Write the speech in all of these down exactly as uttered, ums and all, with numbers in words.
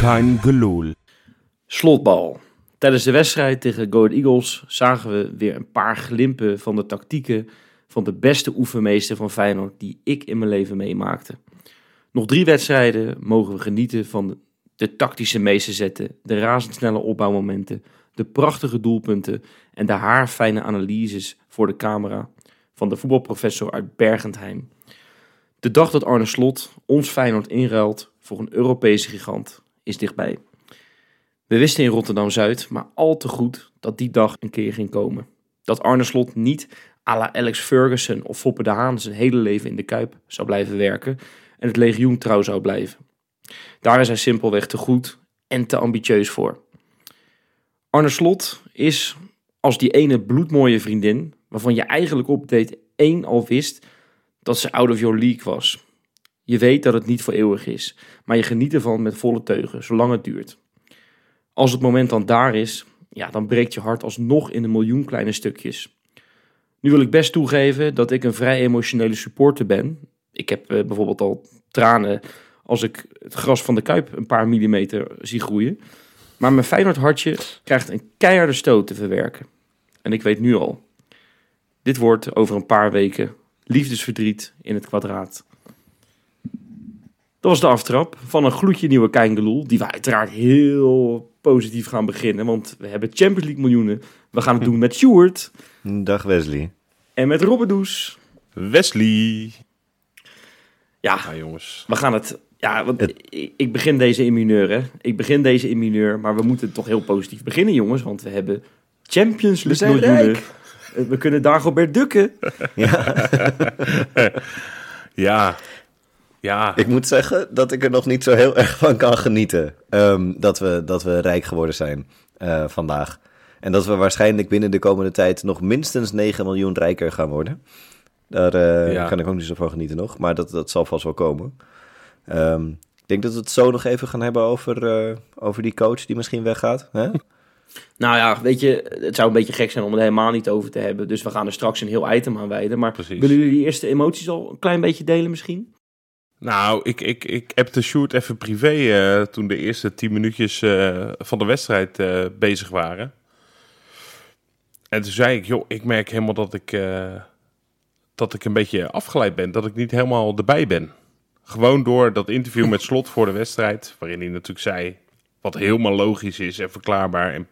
Kein gelul. Slotbal. Tijdens de wedstrijd tegen Go Ahead Eagles zagen we weer een paar glimpen van de tactieken van de beste oefenmeester van Feyenoord die ik in mijn leven meemaakte. Nog drie wedstrijden mogen we genieten van de, de tactische meesterzetten, de razendsnelle opbouwmomenten, de prachtige doelpunten en de haarfijne analyses voor de camera van de voetbalprofessor uit Bergentheim. De dag dat Arne Slot ons Feyenoord inruilt voor een Europese gigant is dichtbij. We wisten in Rotterdam-Zuid maar al te goed dat die dag een keer ging komen. Dat Arne Slot niet à la Alex Ferguson of Foppe de Haan zijn hele leven in de Kuip zou blijven werken en het legioen trouw zou blijven. Daar is hij simpelweg te goed en te ambitieus voor. Arne Slot is als die ene bloedmooie vriendin waarvan je eigenlijk op date één al wist dat ze out of your league was. Je weet dat het niet voor eeuwig is, maar je geniet ervan met volle teugen, zolang het duurt. Als het moment dan daar is, ja, dan breekt je hart alsnog in een miljoen kleine stukjes. Nu wil ik best toegeven dat ik een vrij emotionele supporter ben. Ik heb uh, bijvoorbeeld al tranen als ik het gras van de Kuip een paar millimeter zie groeien. Maar mijn Feyenoord hartje krijgt een keiharde stoot te verwerken. En ik weet nu al, dit wordt over een paar weken liefdesverdriet in het kwadraat. Dat was de aftrap van een gloedje nieuwe Keingeloel, die we uiteraard heel positief gaan beginnen. Want we hebben Champions League miljoenen. We gaan het doen met Sjoerd. Dag Wesley. En met Robbedoes. Wesley. Ja, Ja, jongens. we gaan het... Ja, want ik, ik begin deze in mineur, hè. Ik begin deze in mineur, maar we moeten toch heel positief beginnen, jongens. Want we hebben Champions League miljoenen. Rijk. We kunnen Dagobert dukken. Ja. Ja. Ja. Ik moet zeggen dat ik er nog niet zo heel erg van kan genieten. Um, dat, we, dat we rijk geworden zijn uh, vandaag. En dat we waarschijnlijk binnen de komende tijd nog minstens negen miljoen rijker gaan worden. Daar uh, ja. kan ik ook niet zo van genieten nog. Maar dat, dat zal vast wel komen. Um, ik denk dat we het zo nog even gaan hebben over, uh, over die coach die misschien weggaat. Hè? Nou ja, weet je, het zou een beetje gek zijn om het helemaal niet over te hebben. Dus we gaan er straks een heel item aan wijden. Maar Precies. willen jullie die eerste emoties al een klein beetje delen misschien? Nou, ik, ik, ik heb de shoot even privé uh, toen de eerste tien minuutjes uh, van de wedstrijd uh, bezig waren. En toen zei ik, joh, ik merk helemaal dat ik, uh, dat ik een beetje afgeleid ben. Dat ik niet helemaal erbij ben. Gewoon door dat interview met Slot voor de wedstrijd. Waarin hij natuurlijk zei, wat helemaal logisch is en verklaarbaar. En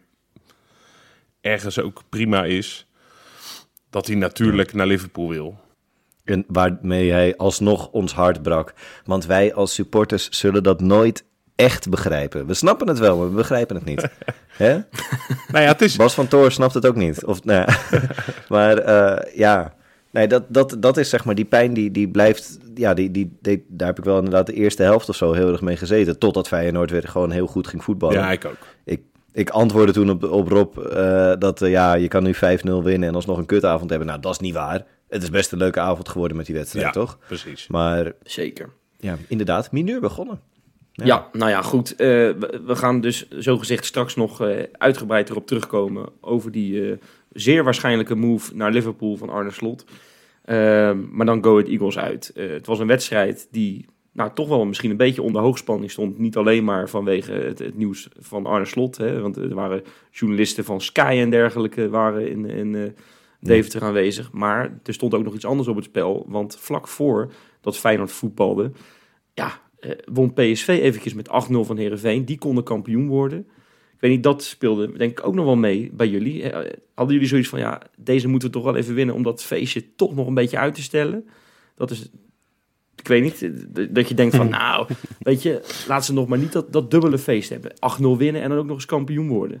ergens ook prima is. Dat hij natuurlijk naar Liverpool wil. En waarmee hij alsnog ons hart brak. Want wij als supporters zullen dat nooit echt begrijpen. We snappen het wel, maar we begrijpen het niet. Hè? Nou ja, het is... Bas van Toor snapt het ook niet. Of, nou ja. Maar uh, ja, nee, dat, dat, dat is zeg maar die pijn die, die blijft... Ja, die, die, die, daar heb ik wel inderdaad de eerste helft of zo heel erg mee gezeten. Totdat Feyenoord weer gewoon heel goed ging voetballen. Ja, ik ook. Ik, ik antwoordde toen op, op Rob uh, dat uh, ja, je kan nu vijf nul winnen en alsnog een kutavond hebben. Nou, dat is niet waar. Het is best een leuke avond geworden met die wedstrijd, ja, toch? Precies. Maar zeker. Ja, inderdaad, mineur begonnen. Ja, ja nou ja, goed. Uh, we, we gaan dus zogezegd straks nog uh, uitgebreid erop terugkomen over die uh, zeer waarschijnlijke move naar Liverpool van Arne Slot. Uh, maar dan Go Ahead Eagles uit. Uh, het was een wedstrijd die nou, toch wel misschien een beetje onder hoogspanning stond. Niet alleen maar vanwege het, het nieuws van Arne Slot. Hè, want er waren journalisten van Sky en dergelijke waren in... in uh, Deventer aanwezig, maar er stond ook nog iets anders op het spel, want vlak voor dat Feyenoord voetbalde, ja, eh, won P S V eventjes met acht nul van Heerenveen, die konden kampioen worden. Ik weet niet, dat speelde denk ik ook nog wel mee bij jullie. Eh, hadden jullie zoiets van, ja, deze moeten we toch wel even winnen om dat feestje toch nog een beetje uit te stellen? Dat is, ik weet niet, dat je denkt van, nou, weet je, laat ze nog maar niet dat, dat dubbele feest hebben. acht nul winnen en dan ook nog eens kampioen worden.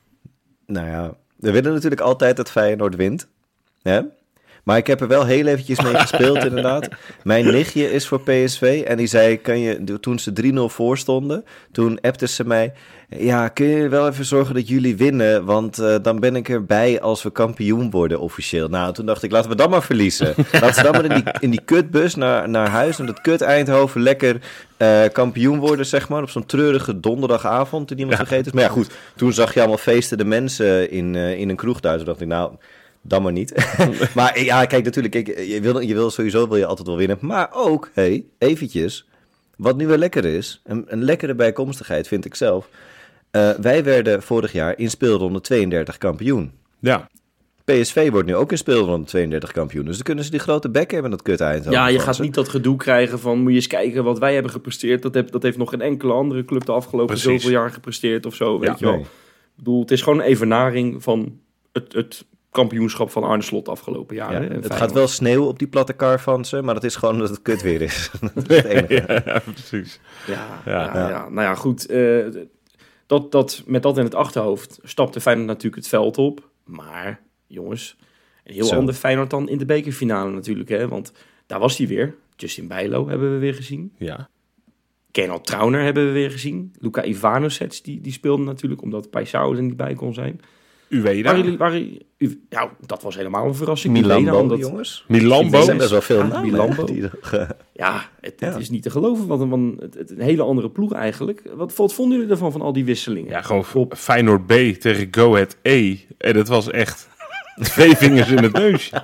Nou ja, we willen natuurlijk altijd dat Feyenoord wint. Hè? Maar ik heb er wel heel eventjes mee gespeeld inderdaad. Mijn nichtje is voor P S V en die zei, kan je, toen ze drie nul voor stonden, toen appte ze mij, ja, kun je wel even zorgen dat jullie winnen, want uh, dan ben ik erbij als we kampioen worden officieel. Nou, toen dacht ik, laten we dan maar verliezen. Laten ze dan maar in die, in die kutbus naar, naar huis, en dat kut Eindhoven lekker uh, kampioen worden, zeg maar, op zo'n treurige donderdagavond, die niemand ja. vergeten is. Maar ja, goed, toen zag je allemaal feestende mensen in, uh, in een kroeg thuis. Toen dacht ik, nou... Dan maar niet. Maar ja, kijk, natuurlijk, kijk, je, wil, je wil sowieso wil je altijd wel winnen. Maar ook, hey, eventjes, Wat nu wel lekker is, een, een lekkere bijkomstigheid vind ik zelf. Uh, wij werden vorig jaar in speelronde tweeëndertig kampioen. Ja. P S V wordt nu ook in speelronde tweeëndertig kampioen. Dus dan kunnen ze die grote bek hebben, dat kut eind. Ja, je gaat niet dat gedoe krijgen van... moet je eens kijken wat wij hebben gepresteerd. Dat, heb, dat heeft nog geen enkele andere club de afgelopen Precies. zoveel jaar gepresteerd of zo. Weet Ja, je wel. nee. Ik bedoel, het is gewoon een evenaring van het, het kampioenschap van Arne Slot afgelopen jaar. Ja, hè, het Feyenoord. gaat wel sneeuwen op die platte kar van ze, maar dat is gewoon omdat het kut weer is. Dat is het enige. ja, precies. Ja, Ja. ja, ja. ja. Nou ja, goed. Uh, dat, dat, met dat in het achterhoofd stapte Feyenoord natuurlijk het veld op. Maar, jongens, een heel Zo. ander Feyenoord dan in de bekerfinale natuurlijk. Hè? Want daar was hij weer. Justin Bijlo hebben we weer gezien. Ja. Gernot Trauner hebben we weer gezien. Luka Ivanovic, die, die speelde natuurlijk omdat Paisao er niet bij kon zijn. Ueda. Waren jullie, waren, u, ja, dat was helemaal een verrassing. Milambo, Ueda, omdat- jongens. Milambo. Er zijn best wel veel Ja, namen. Milambo. hè, die nog, uh, Ja, het, het Ja. is niet te geloven. Wat een, wat het, het, een hele andere ploeg eigenlijk. Wat, wat vonden jullie ervan, van al die wisselingen? Ja, gewoon F- Feyenoord B tegen Go Ahead E. En dat was echt twee vingers in het neusje.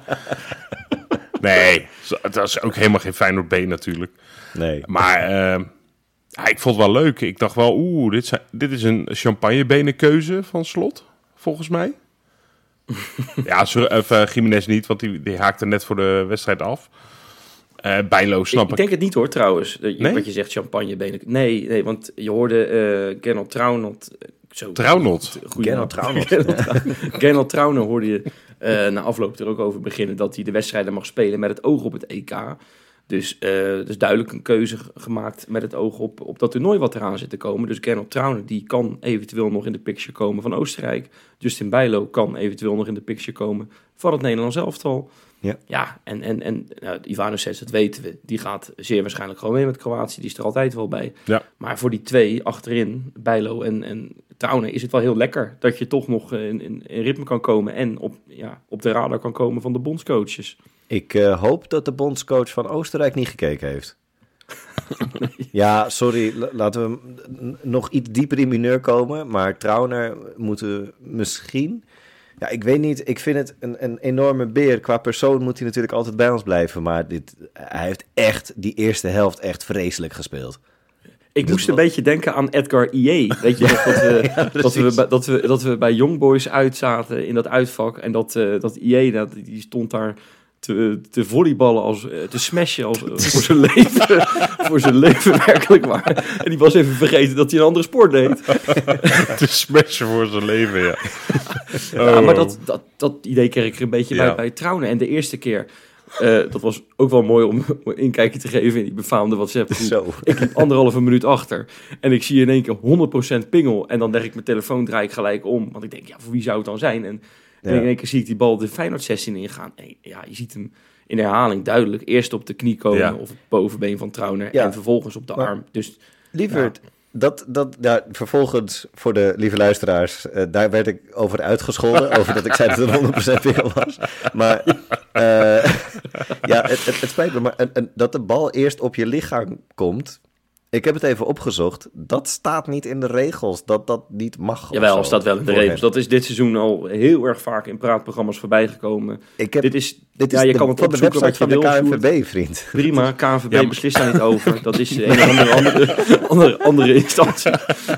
Nee, het was ook helemaal geen Feyenoord B natuurlijk. nee. Maar uh, ja, ik vond het wel leuk. Ik dacht wel, oeh, dit, zijn, dit is een champagnebenenkeuze van Slot, volgens mij. ja, sorry, of, uh, Gimenez niet, want die, die haakte net voor de wedstrijd af. Uh, Bijlo, snap ik, ik. ik denk het niet hoor, trouwens. Dat je, Nee? Wat je zegt, champagnebenen. Nee, nee, want je hoorde uh, Gernot Traunot. uh, Zo, Traunot. Goeie Gernot naam. Traunot. Gernot Trau- Gernot Trauner hoorde je uh, na afloop er ook over beginnen... dat hij de wedstrijden mag spelen met het oog op het E K. Dus, uh, dus duidelijk een keuze g- gemaakt met het oog op, op dat toernooi wat eraan zit te komen. Dus Gernot Trauner die kan eventueel nog in de picture komen van Oostenrijk. Justin Bijlo kan eventueel nog in de picture komen van het Nederlands elftal. Ja. Ja, en, en, en nou, Ivanovic, dat weten we. Die gaat zeer waarschijnlijk gewoon mee met Kroatië. Die is er altijd wel bij. Ja. Maar voor die twee achterin, Bijlo en, en Trauner, is het wel heel lekker dat je toch nog in, in, in ritme kan komen en op, ja, op de radar kan komen van de bondscoaches. Ik uh, hoop dat de bondscoach van Oostenrijk niet gekeken heeft. Ja, sorry, l- laten we n- nog iets dieper in mineur komen. Maar Trauner moeten misschien... Ja, ik weet niet, ik vind het een, een enorme beer. Qua persoon moet hij natuurlijk altijd bij ons blijven. Maar dit, hij heeft echt die eerste helft echt vreselijk gespeeld. Ik Dus moest een wat- beetje denken aan Edgar Ié. Weet je nog, dat we, dat, we, precies. bij- dat, we, dat we bij Young Boys uitzaten in dat uitvak. En dat, uh, dat Ié, dat, die stond daar te, te volleyballen, als, uh, te smashen als, uh, voor zijn leven. voor zijn leven, werkelijk waar. En die was even vergeten dat hij een andere sport deed. Te smashen voor zijn leven, ja. Ja, Oh. maar dat, dat, dat idee kreeg ik er een beetje Ja. bij, bij Trauner. En de eerste keer, uh, dat was ook wel mooi om een inkijkje te geven in die befaamde WhatsApp groep. Zo. Ik liep anderhalve minuut achter en ik zie in één keer honderd procent pingel. En dan leg ik mijn telefoon, draai ik gelijk om. Want ik denk, ja, voor wie zou het dan zijn? En, Ja. en in één keer zie ik die bal de Feyenoord zestien ingaan. En ja, je ziet hem in herhaling duidelijk eerst op de knie komen Ja. of het bovenbeen van Trauner. Ja. En vervolgens op de Maar- arm. Dus Lieverd, dat, dat, ja, vervolgens voor de lieve luisteraars, uh, daar werd ik over uitgescholden, over dat ik zei dat het honderd procent pingel was. Maar uh, ja, het, het, het spijt me, maar en, en dat de bal eerst op je lichaam komt, ik heb het even opgezocht, dat staat niet in de regels, dat dat niet mag. of jawel, zo, staat wel in de voor regels. hen. Dat is dit seizoen al heel erg vaak in praatprogramma's voorbij gekomen. Ik heb, Dit is, dit ja, is je de, kan het van de opzoeken website wat je van de wil, K N V Sjoerd. B, vriend. Prima, K N V B Ja, maar- beslist daar niet over. Dat is een of andere, andere, andere, andere instantie.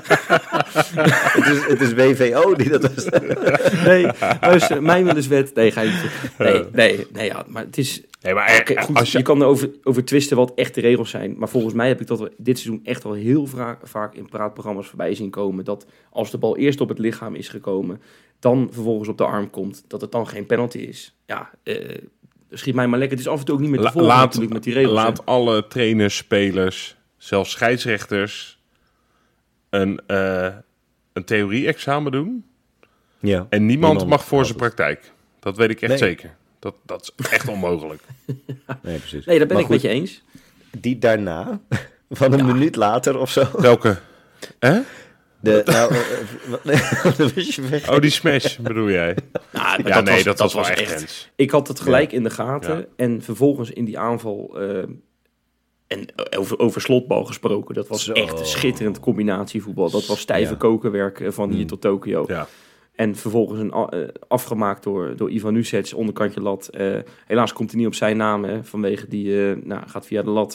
het, is, het is W V O die dat was. Nee, luister, mijnwillerswet. Nee, ga je Nee, nee, nee, ja, maar het is... Nee, maar Oké, eh, goed, als je... je... kan erover over twisten wat echt de regels zijn. Maar volgens mij heb ik dat dit seizoen echt wel heel vaak, vaak in praatprogramma's voorbij zien komen. Dat als de bal eerst op het lichaam is gekomen, dan vervolgens op de arm komt, dat het dan geen penalty is. Ja, eh, schiet mij maar lekker. Het is af en toe ook niet meer te La- volgen laat natuurlijk met die regels. hè. laat alle trainers, spelers, zelfs scheidsrechters een, uh, een theorie-examen doen. Ja, En niemand, niemand mag voor haalt zijn het. praktijk. Dat weet ik echt Nee. zeker. Dat, dat is echt onmogelijk. Nee, precies. Nee, dat ben Maar ik met goed, je eens. Die daarna, van een minuut later of zo. Welke? Hè? De, nou, eh, eh, wat- dat wist je weg. Oh, die smash bedoel jij? Nou, Ja, nee, dat, was wel echt grens. Ik had het gelijk in de gaten. Ja. En vervolgens in die aanval... eh, en over, over slotbal gesproken. Dat was Zo. echt een schitterend combinatievoetbal. Dat was stijve Ja. kokenwerk eh, van hier Mm. tot Tokio. Ja. En vervolgens een, a- eh, afgemaakt door, door Ivan Nusic, onderkantje lat. Eh, helaas komt hij niet op zijn naam, hè, vanwege die... eh, nou, gaat via de lat.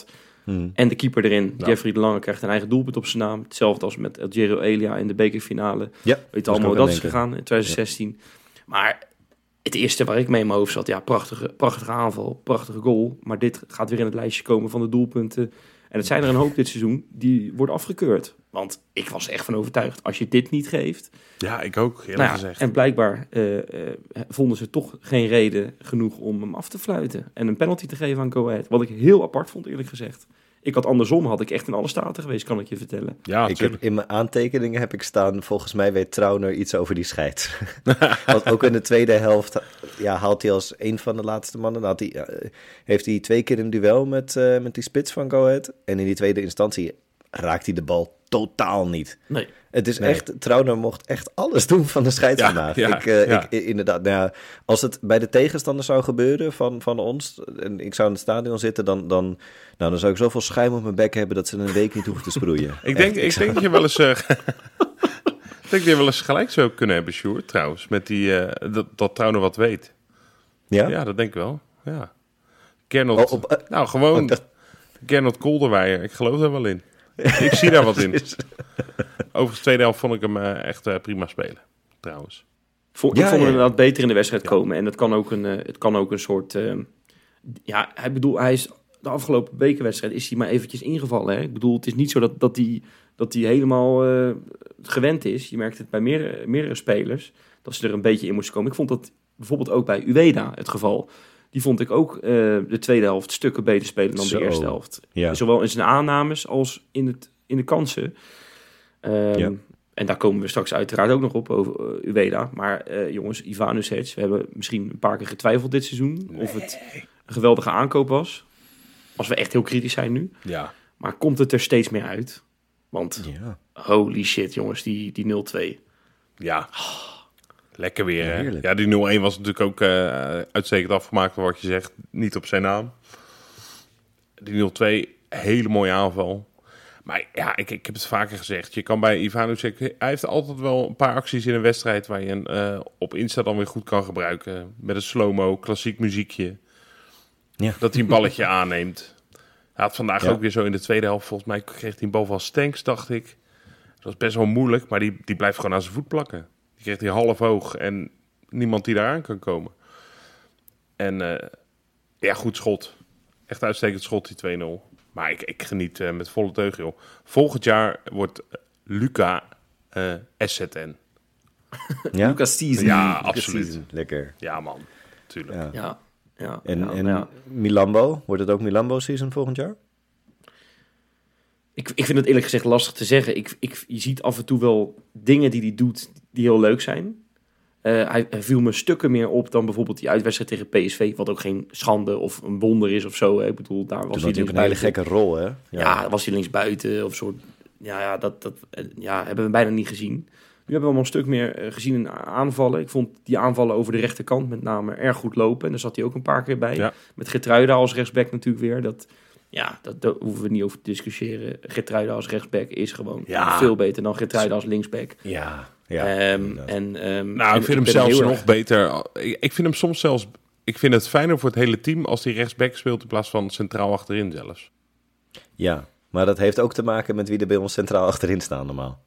Hmm. En de keeper erin, Ja. Jeffrey de Lange, krijgt een eigen doelpunt op zijn naam. Hetzelfde als met Algerio Elia in de bekerfinale. Ja, Weet moest allemaal ik hoe ook dat aan is denken. gegaan in twintig zestien. Maar het eerste waar ik mee in mijn hoofd zat, ja, prachtige, prachtige aanval, prachtige goal. Maar dit gaat weer in het lijstje komen van de doelpunten. En het zijn er een hoop dit seizoen die worden afgekeurd. Want ik was er echt van overtuigd, als je dit niet geeft... Ja, ik ook, eerlijk Nou ja, gezegd. en blijkbaar uh, uh, vonden ze toch geen reden genoeg om hem af te fluiten. En een penalty te geven aan Go Ahead. Wat ik heel apart vond, eerlijk gezegd. Ik had andersom, had ik echt in alle staten geweest, kan ik je vertellen. Ja, Ik heb, tuurlijk. in mijn aantekeningen heb ik staan, volgens mij weet Trauner iets over die scheids. Want ook in de tweede helft ja, haalt hij als een van de laatste mannen... Had hij, uh, heeft hij twee keer een duel met, uh, met die spits van Go Ahead. En in die tweede instantie raakt hij de bal totaal niet. Nee. Het is Nee. echt, Trauner mocht echt alles doen van de scheids Ja, vandaag. ja, ik, uh, ja. ik, inderdaad, nou ja, als het bij de tegenstander zou gebeuren van, van ons, en ik zou in het stadion zitten, dan, dan, nou, dan zou ik zoveel schuim op mijn bek hebben dat ze een week niet hoeven te sproeien. Ik denk, Echt, ik denk dat je wel eens... Uh, ik denk dat je wel eens gelijk zou kunnen hebben, Sjoerd, trouwens. Met die, uh, dat, dat Trauner wat weet. Ja? Ja, dat denk ik wel. Ja. Gernot, Oh, op, uh, nou, gewoon oh, dat- Gernot Kolderweijer. Ik geloof daar wel in. Ik zie daar wat in. Overigens, de tweede helft vond ik hem uh, echt uh, prima spelen, trouwens. Vond, Ja, ik vond hem ja. inderdaad beter in de wedstrijd Ja. komen. En dat kan ook een, uh, het kan ook een soort... Uh, ja, hij bedoel, hij is de afgelopen bekerwedstrijd is hij maar eventjes ingevallen. Hè? Ik bedoel, het is niet zo dat, dat hij dat hij helemaal uh, gewend is. Je merkt het bij meerdere, meerdere spelers, dat ze er een beetje in moesten komen. Ik vond dat bijvoorbeeld ook bij Ueda het geval. Die vond ik ook uh, de tweede helft stukken beter spelen dan Zo. de eerste helft. Ja. Zowel in zijn aannames als in, het, in de kansen. Um, Ja. En daar komen we straks uiteraard ook nog op over uh, Ueda. Maar uh, jongens, Ivanovic, we hebben misschien een paar keer getwijfeld dit seizoen of het een geweldige aankoop was. Als we echt heel kritisch zijn nu. Ja. Maar komt het er steeds meer uit? Want Ja. holy shit jongens, die, die nul twee. Ja. Lekker weer, hè? Heerlijk. Ja, die nul een was natuurlijk ook uh, uitstekend afgemaakt, wat je zegt. Niet op zijn naam. Die nul twee, hele mooie aanval. Maar ja, ik, ik heb het vaker gezegd. Je kan bij Ivanovic... Hij heeft altijd wel een paar acties in een wedstrijd waar je een, uh, op Insta dan weer goed kan gebruiken. Met een slow-mo, klassiek muziekje. Ja. Dat hij een balletje aanneemt. Hij had vandaag Ja. ook weer zo in de tweede helft. Volgens mij kreeg hij een bal van Stenks, dacht ik. Dat was best wel moeilijk, maar die, die blijft gewoon aan zijn voet plakken. Die kreeg hij half hoog en niemand die daaraan kan komen. En uh, ja, goed schot. Echt uitstekend schot, die twee nul. Maar ik, ik geniet uh, met volle teug, joh. Volgend jaar wordt uh, Luca uh, S Z N. Ja? Lucas Season. Ja, Lucas absoluut. Season. Lekker. Ja, man. Tuurlijk. Ja. Ja, ja, En, ja, en ja. Milambo, wordt het ook Milambo season volgend jaar? Ik, ik vind het eerlijk gezegd lastig te zeggen. Ik, ik, je ziet af en toe wel dingen die hij doet die heel leuk zijn. Uh, hij, hij viel me stukken meer op dan bijvoorbeeld die uitwedstrijd tegen P S V. Wat ook geen schande of een wonder is of zo. Hè. Ik bedoel, daar was Dat is hij natuurlijk een hele linksbuiten. gekke rol, hè? Ja, was hij linksbuiten of soort... Ja, ja, dat, dat ja, hebben we bijna niet gezien. Nu hebben we allemaal een stuk meer uh, gezien in aanvallen. Ik vond die aanvallen over de rechterkant met name erg goed lopen. En daar zat hij ook een paar keer bij. Ja. Met Geertruida als rechtsback natuurlijk weer. Dat, ja, dat, daar hoeven we niet over te discussiëren. Geertruida als rechtsback is gewoon Ja. veel beter dan Geertruida als linksback. Ja, ja. Ehm, inderdaad. en, um, Nou, en ik vind hem ben zelfs heel nog erg- beter. Ik, ik vind hem soms zelfs... Ik vind het fijner voor het hele team als hij rechtsback speelt in plaats van centraal achterin zelfs. Ja, maar dat heeft ook te maken met wie er bij ons centraal achterin staan normaal.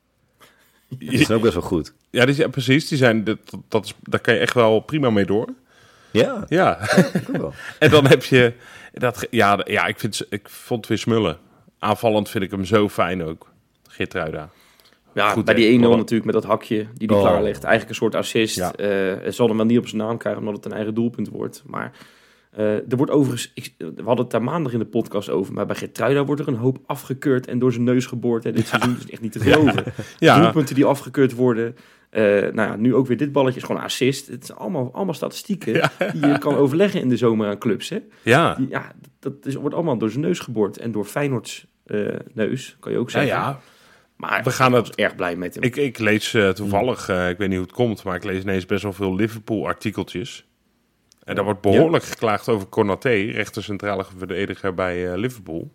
Die zijn ook best wel goed. Ja, die, ja precies. Die zijn, dat, dat is, daar kan je echt wel prima mee door. Ja, Ja. ik ook wel. En dan heb je... Dat, ge- ja, ja ik, vind, ik vond het weer smullen. Aanvallend vind ik hem zo fijn ook. Geertruida. Ja, Goed, bij hè? die één nul Maar- natuurlijk met dat hakje die hij Oh. klaarlegt. Eigenlijk een soort assist. Ja. Eh, hij zal hem wel niet op zijn naam krijgen omdat het een eigen doelpunt wordt. Maar eh, er wordt overigens... Ik, we hadden het daar maandag in de podcast over. Maar bij Geertruida wordt er een hoop afgekeurd en door zijn neus geboord. Hè. Dit seizoen is echt niet te geloven. Ja, Doelpunten die afgekeurd worden. Eh, nou ja, nu ook weer dit balletje is gewoon assist. Het is allemaal, allemaal statistieken die je kan overleggen in de zomer aan clubs. Hè. ja. Die, ja, dat is, wordt allemaal door zijn neus geboord. En door Feyenoords eh, neus, kan je ook Ja, zeggen. ja. Maar We gaan ik was het- erg blij met hem. Ik, ik lees uh, toevallig, uh, ik weet niet hoe het komt, maar ik lees ineens best wel veel Liverpool-artikeltjes. En daar wordt behoorlijk geklaagd over Konaté, rechter centrale verdediger bij uh, Liverpool.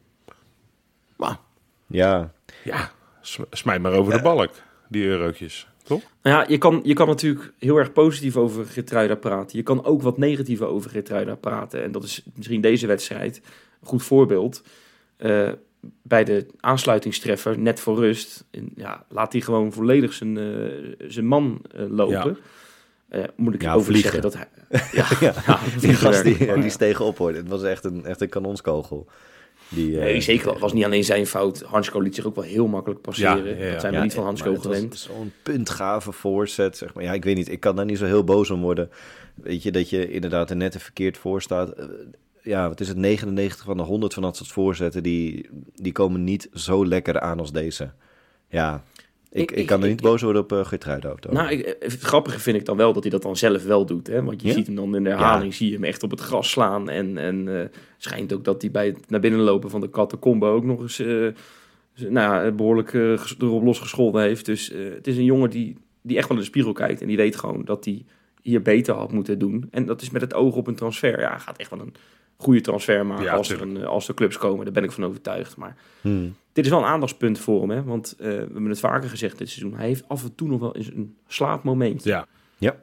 Maar Ja, ja, sm- smijt maar over de balk, die eurotjes, toch? Nou ja, je kan, je kan natuurlijk heel erg positief over Geertruida praten. Je kan ook wat negatiever over Geertruida praten. En dat is misschien deze wedstrijd een goed voorbeeld. uh, bij de aansluitingstreffer, net voor rust, en, ja, laat hij gewoon volledig zijn, uh, zijn man uh, lopen. Ja. Uh, moet ik ja, over vliegen. zeggen dat hij... Ja, ja, ja, die gast die, maar, die steeg op, hoor. Het was echt een, echt een kanonskogel. Die, uh, nee, zeker wel. Het was niet alleen zijn fout. Hansko liet zich ook wel heel makkelijk passeren. Ja, ja, ja. Dat zijn we ja, niet van Hansko gewend. Het was zo'n puntgave voorzet, zeg maar. Ja, ik weet niet, ik kan daar niet zo heel boos om worden. Weet je, dat je inderdaad er net een verkeerd voor staat. Uh, ja, wat is het, negenennegentig van de honderd van dat soort voorzetten, die, die komen niet zo lekker aan als deze. Ja, ik, ik, ik kan er niet ik, boos worden op uh, Geertruida. Nou, ik, het grappige vind ik dan wel dat hij dat dan zelf wel doet. Hè? Want je ja? ziet hem dan in de herhaling, ja. zie je hem echt op het gras slaan. En, en uh, schijnt ook dat hij bij het naar binnen lopen van de catacombe ook nog eens uh, nou, behoorlijk uh, erop losgescholden heeft. Dus uh, het is een jongen die, die echt wel in de spiegel kijkt. En die weet gewoon dat hij hier beter had moeten doen. En dat is met het oog op een transfer. Ja, gaat echt wel een goede transfer maken ja, als, er een, als er clubs komen. Daar ben ik van overtuigd. Maar hmm. dit is wel een aandachtspunt voor hem. Hè? Want uh, we hebben het vaker gezegd dit seizoen. Hij heeft af en toe nog wel eens een slaapmoment. Ja. Ja.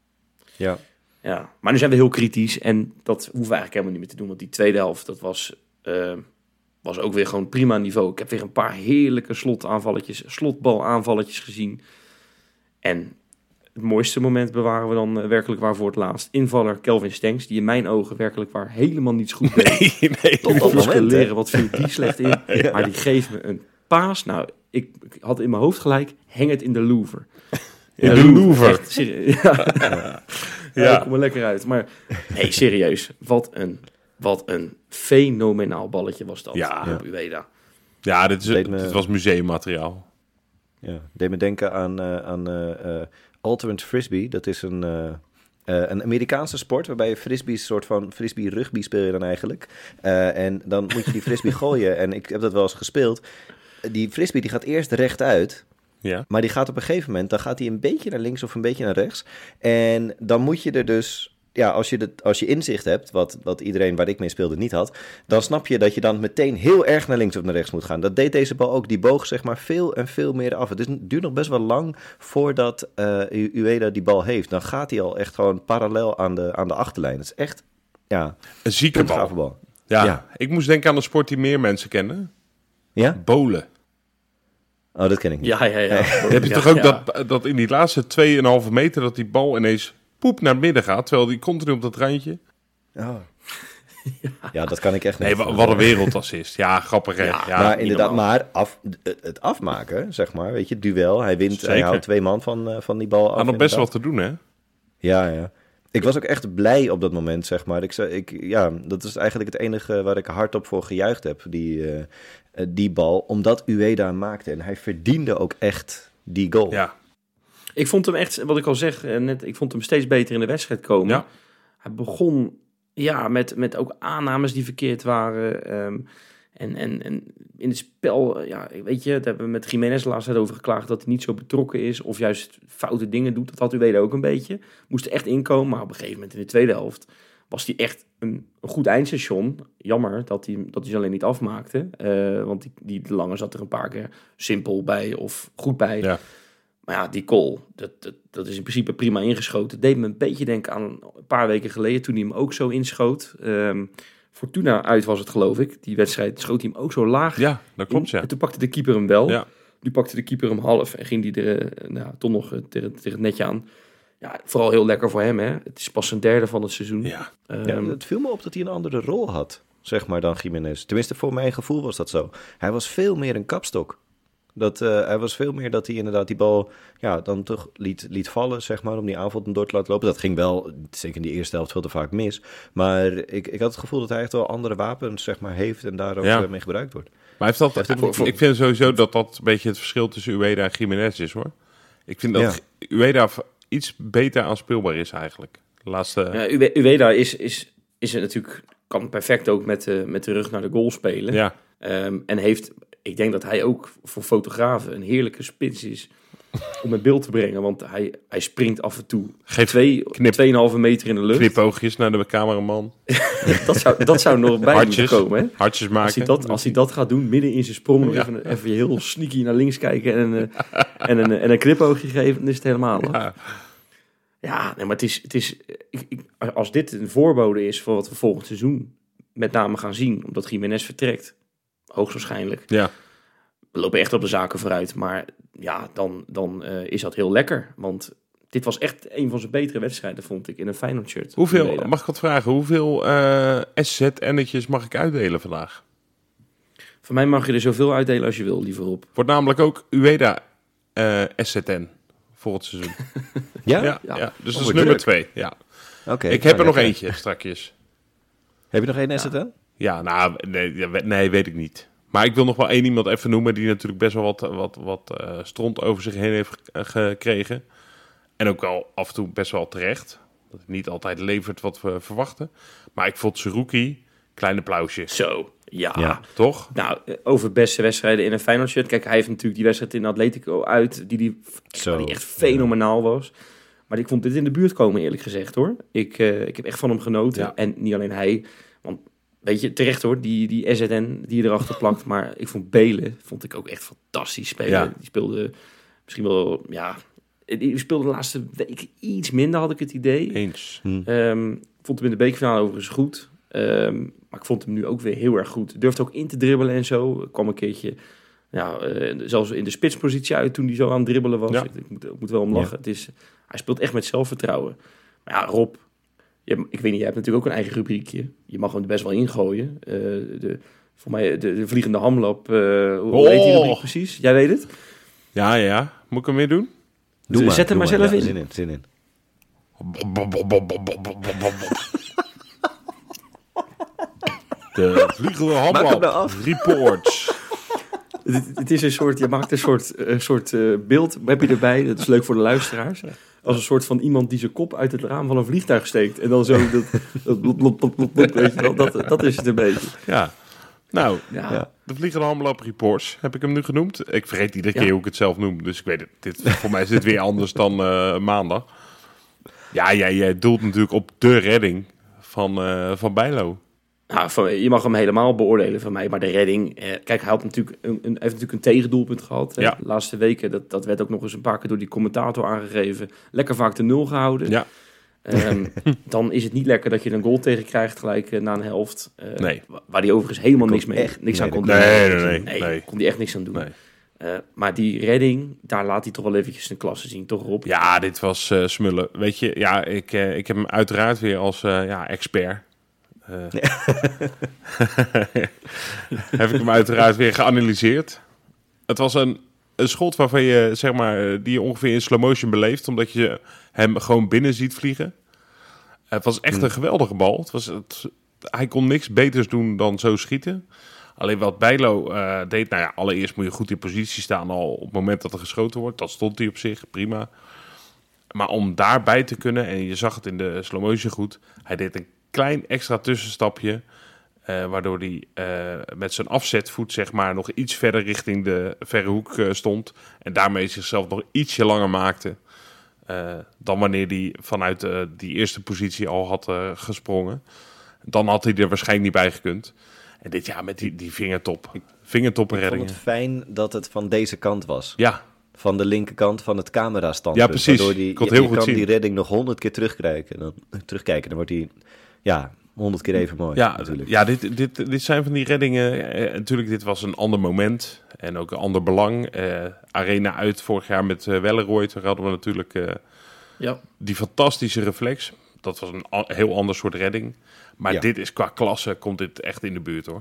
Ja. Ja. Maar nu zijn we heel kritisch. En dat hoeven we eigenlijk helemaal niet meer te doen. Want die tweede helft, dat was, uh, was ook weer gewoon prima niveau. Ik heb weer een paar heerlijke slotaanvalletjes, slotbalaanvalletjes gezien. En het mooiste moment bewaren we dan uh, werkelijk waar voor het laatst. Invaller Kelvin Stengs, die in mijn ogen werkelijk waar helemaal niets goed deed. Nee, nee. Tot op ons leren, wat viel die slecht in. Ja. Maar die geeft me een paas. Nou, ik, ik had in mijn hoofd gelijk, hang het in de Louvre. In de Louvre? Echt, serieus. Ja. Ja. Ja, ik kom er lekker uit. Maar nee, serieus. Wat een, wat een fenomenaal balletje was dat. Ja. Op Ueda. Ja, dit, is, me, dit was museummateriaal. Ja, deed me denken aan... Uh, aan uh, uh, Ultimate Frisbee, dat is een, uh, uh, een Amerikaanse sport waarbij je frisbee, een soort van frisbee rugby speel je dan eigenlijk. Uh, en dan moet je die frisbee gooien. En ik heb dat wel eens gespeeld. Die frisbee die gaat eerst rechtuit. Ja. Maar die gaat op een gegeven moment, dan gaat hij een beetje naar links of een beetje naar rechts. En dan moet je er dus... Ja, als je, de, als je inzicht hebt, wat, wat iedereen waar ik mee speelde niet had, dan snap je dat je dan meteen heel erg naar links of naar rechts moet gaan. Dat deed deze bal ook. Die boog zeg maar veel en veel meer af. Het, is, het duurt nog best wel lang voordat uh, Ueda die bal heeft. Dan gaat hij al echt gewoon parallel aan de, aan de achterlijn. Dat is echt, ja, een zieke bal. bal. Ja, ja, ik moest denken aan een sport die meer mensen kennen. Ja? Bowlen. Oh, dat ken ik niet. Ja, ja, ja. Dan heb je ja, toch ook ja. dat, dat in die laatste twee komma vijf meter dat die bal ineens poep naar het midden gaat, terwijl die continu op dat randje. Oh. Ja. ja, dat kan ik echt niet. Nee, wat een wereldassist. Ja, grappig hè. Ja, ja, maar inderdaad, maar af, het afmaken, zeg maar, weet je, het duel. Hij wint, Zeker. Hij houdt twee man van, uh, van die bal af. Hij had nog best wat te doen, hè? Ja, ja. Ik was ook echt blij op dat moment, zeg maar. Ik, ik, ja, dat is eigenlijk het enige waar ik hardop voor gejuicht heb, die, uh, die bal. Omdat Ueda hem maakte. En hij verdiende ook echt die goal. Ja. Ik vond hem echt, wat ik al zeg, net, ik vond hem steeds beter in de wedstrijd komen. Ja. Hij begon ja, met, met ook aannames die verkeerd waren. Um, en, en, en in het spel, ja, weet je, daar hebben we met Jiménez laatst tijd over geklaagd dat hij niet zo betrokken is. Of juist foute dingen doet. Dat had Ueda ook een beetje. Moest er echt inkomen. Maar op een gegeven moment in de tweede helft was hij echt een, een goed eindstation. Jammer dat hij, dat hij ze alleen niet afmaakte. Uh, want die, die lange zat er een paar keer simpel bij of goed bij. Ja. Maar ja, die goal, dat, dat, dat is in principe prima ingeschoten. Het deed me een beetje denken aan een paar weken geleden toen hij hem ook zo inschoot. Um, Fortuna uit was het, geloof ik. Die wedstrijd schoot hij hem ook zo laag. Ja, dat klopt, ja. En toen pakte de keeper hem wel. Ja. Nu pakte de keeper hem half en ging die er uh, nou, toch nog uh, tegen, tegen het netje aan. Ja, vooral heel lekker voor hem, hè. Het is pas zijn derde van het seizoen. Ja. Um, ja, het viel me op dat hij een andere rol had, zeg maar, dan Jiménez. Tenminste, voor mijn gevoel was dat zo. Hij was veel meer een kapstok. Dat, uh, hij was veel meer dat hij inderdaad die bal ja, dan toch liet, liet vallen, zeg maar, om die aanval door te laten lopen. Dat ging wel, zeker in die eerste helft, veel te vaak mis. Maar ik, ik had het gevoel dat hij echt wel andere wapens, zeg maar, heeft en daar ook ja. mee gebruikt wordt. Maar hij heeft altijd, heeft voor, voor, ik vind sowieso dat dat een beetje het verschil tussen Ueda en Jiménez is, hoor. Ik vind dat ja. Ueda iets beter aanspeelbaar is eigenlijk. De laatste... Ja, Ueda is, is, is er natuurlijk, kan perfect ook met, uh, met de rug naar de goal spelen. Ja. Um, en heeft... Ik denk dat hij ook voor fotografen een heerlijke spits is om het beeld te brengen. Want hij, hij springt af en toe Geef twee, knip, tweeënhalve meter in de lucht. Knipoogjes naar de cameraman. dat, zou, dat zou nog bij hartjes, moeten komen. Hè? Hartjes maken. Als hij, dat, als hij dat gaat doen, midden in zijn sprong, ja. even, even heel sneaky naar links kijken en, uh, en, een, en een knipoogje geven, dan is het helemaal. Ja, ja nee, maar het is, het is ik, ik, als dit een voorbode is voor wat we volgend seizoen met name gaan zien, omdat Jiménez vertrekt. hoogstwaarschijnlijk. Ja. We lopen echt op de zaken vooruit. Maar ja, dan, dan uh, is dat heel lekker. Want dit was echt een van zijn betere wedstrijden, vond ik, in een Feyenoord shirt. Hoeveel, mag ik wat vragen, hoeveel uh, S Z N'tjes mag ik uitdelen vandaag? Voor mij mag je er zoveel uitdelen als je wil, liever op. Wordt namelijk ook Ueda uh, S Z N voor het seizoen. ja? Ja, ja? ja. Dus oh, dat is nummer druk. twee. Ja. Okay, ik heb nou, er nog ja, eentje strakjes. Heb je nog één S Z N? Ja, ja nou, nee, nee, weet ik niet. Maar ik wil nog wel één iemand even noemen die natuurlijk best wel wat, wat, wat uh, stront over zich heen heeft gekregen. En ook wel af en toe best wel terecht. Dat het niet altijd levert wat we verwachten. Maar ik vond Seruki, klein applausje. Zo, ja. ja. Toch? Nou, over beste wedstrijden in een Feyenoord shirt. Kijk, hij heeft natuurlijk die wedstrijd in Atletico uit, die, die, Zo, die echt fenomenaal ja. was. Maar ik vond dit in de buurt komen, eerlijk gezegd, hoor. Ik, uh, ik heb echt van hem genoten. Ja. En niet alleen hij, want weet je, terecht hoor, die, die S Z N die je erachter plakt. Maar ik vond Belen, vond ik ook echt fantastisch spelen. Ja. Die speelde misschien wel, ja... Die speelde de laatste week iets minder, had ik het idee. Eens. Hm. Um, ik vond hem in de bekerfinale overigens goed. Um, maar ik vond hem nu ook weer heel erg goed. Durfde ook in te dribbelen en zo. Ik kwam een keertje, ja, uh, zelfs in de spitspositie uit toen hij zo aan het dribbelen was. Ja. Ik, ik, moet, ik moet wel om lachen. Ja. Het is, hij speelt echt met zelfvertrouwen. Maar ja, Rob, je, ik weet niet, jij hebt natuurlijk ook een eigen rubriekje. Je mag hem er best wel ingooien. Uh, de, voor mij de, de vliegende hamlap. Uh, hoe oh. heet die rubriek precies? Jij weet het? Ja, ja. Moet ik hem weer doen? Doe maar, Zet hem maar, maar zelf ja, in. Zin in, zin in. De vliegende hamlap nou reports. het, het is een soort, je maakt een soort, een soort uh, beeld, heb je erbij, dat is leuk voor de luisteraars. Als een soort van iemand die zijn kop uit het raam van een vliegtuig steekt. En dan zo, dat, dat, blop, blop, blop, blop, blop, weet je wel, dat, dat is het een beetje. Ja. Nou, ja. Ja. De Vliegende Hamlap Reports heb ik hem nu genoemd. Ik vergeet iedere keer ja. hoe ik het zelf noem. Dus ik weet het. Dit, voor mij is dit weer anders dan uh, maandag. Ja, jij, jij doelt natuurlijk op de redding van, uh, van Bijlo. Nou, je mag hem helemaal beoordelen van mij. Maar de redding... Eh, kijk, hij had natuurlijk een, een, heeft natuurlijk een tegendoelpunt gehad. Ja. De laatste weken. Dat, dat werd ook nog eens een paar keer door die commentator aangegeven. Lekker vaak de nul gehouden. Ja. Um, dan is het niet lekker dat je een goal tegen krijgt gelijk uh, na een helft. Uh, nee. Waar hij overigens helemaal niks mee echt, niks nee, aan kon nee, doen. Nee, nee, nee. nee, nee. kon hij echt niks aan doen. Nee. Uh, maar die redding, daar laat hij toch wel eventjes een klasse zien, toch Rob? Ja, dit was uh, smullen. Weet je, ja, ik, uh, ik heb hem uiteraard weer als uh, ja, expert. Uh, ja. heb ik hem uiteraard weer geanalyseerd. Het was een, een schot waarvan je, zeg maar, die je ongeveer in slow motion beleeft, omdat je hem gewoon binnen ziet vliegen. Het was echt een geweldige bal. Het was, het, hij kon niks beters doen dan zo schieten. Alleen wat Bijlo uh, deed, nou ja, allereerst moet je goed in positie staan al op het moment dat er geschoten wordt. Dat stond hij op zich, prima. Maar om daarbij te kunnen, en je zag het in de slow motion goed, hij deed een klein extra tussenstapje, uh, waardoor hij uh, met zijn afzetvoet, zeg maar, nog iets verder richting de verre hoek uh, stond. En daarmee zichzelf nog ietsje langer maakte. Uh, dan wanneer hij vanuit uh, die eerste positie al had uh, gesprongen. Dan had hij er waarschijnlijk niet bij gekund. En dit jaar met die, die vingertop. Vingertoppenreddingen. Ik vond het fijn dat het van deze kant was. Ja. Van de linkerkant van het camerastandpunt. Ja, precies. Waardoor die, ik kon je, heel je goed kan zien. die redding nog honderd keer terugkijken. Dan, terugkijken. Dan wordt die ja, honderd keer even mooi. Ja, natuurlijk. ja dit, dit, dit zijn van die reddingen. Eh, natuurlijk, dit was een ander moment. En ook een ander belang. Eh, Arena uit vorig jaar met uh, Welleroy. Daar hadden we natuurlijk uh, ja. die fantastische reflex. Dat was een a- heel ander soort redding. Maar ja. dit is qua klasse, komt dit echt in de buurt hoor.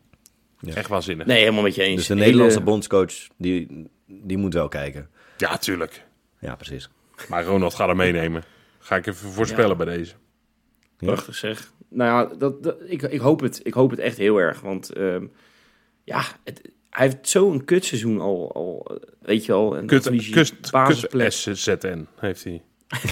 Ja. Echt waanzinnig. Nee, helemaal met je eens. Dus de Nederlandse Hele... bondscoach, die, die moet wel kijken. Ja, tuurlijk. Ja, precies. Maar Ronald gaat er meenemen. Ga ik even voorspellen ja. bij deze. Prachtig zeg. Nou ja, dat, dat, ik, ik, hoop het, ik hoop het echt heel erg. Want um, ja, het, hij heeft zo'n kutseizoen al, al, weet je al. Een Kut, kust, kust S Z N heeft hij.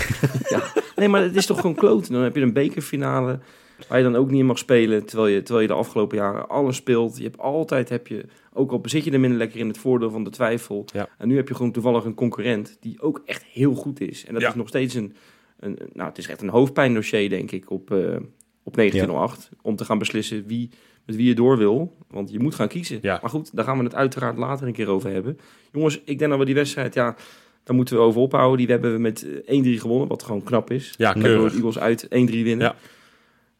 ja, nee, maar het is toch gewoon kloten. Dan heb je een bekerfinale waar je dan ook niet in mag spelen, terwijl je, terwijl je de afgelopen jaren alles speelt. Je hebt altijd, heb je, ook al zit je er minder lekker in het voordeel van de twijfel. Ja. En nu heb je gewoon toevallig een concurrent die ook echt heel goed is. En dat ja. is nog steeds een, een, nou het is echt een hoofdpijndossier denk ik op, uh, op negentien nul acht. Ja. Om te gaan beslissen wie, met wie je door wil. Want je moet gaan kiezen. Ja. Maar goed, daar gaan we het uiteraard later een keer over hebben. Jongens, ik denk dat we die wedstrijd, ja, daar moeten we over ophouden. Die hebben we met één drie gewonnen, wat gewoon knap is. Ja, keurig. De Eagles uit één drie winnen. Ja.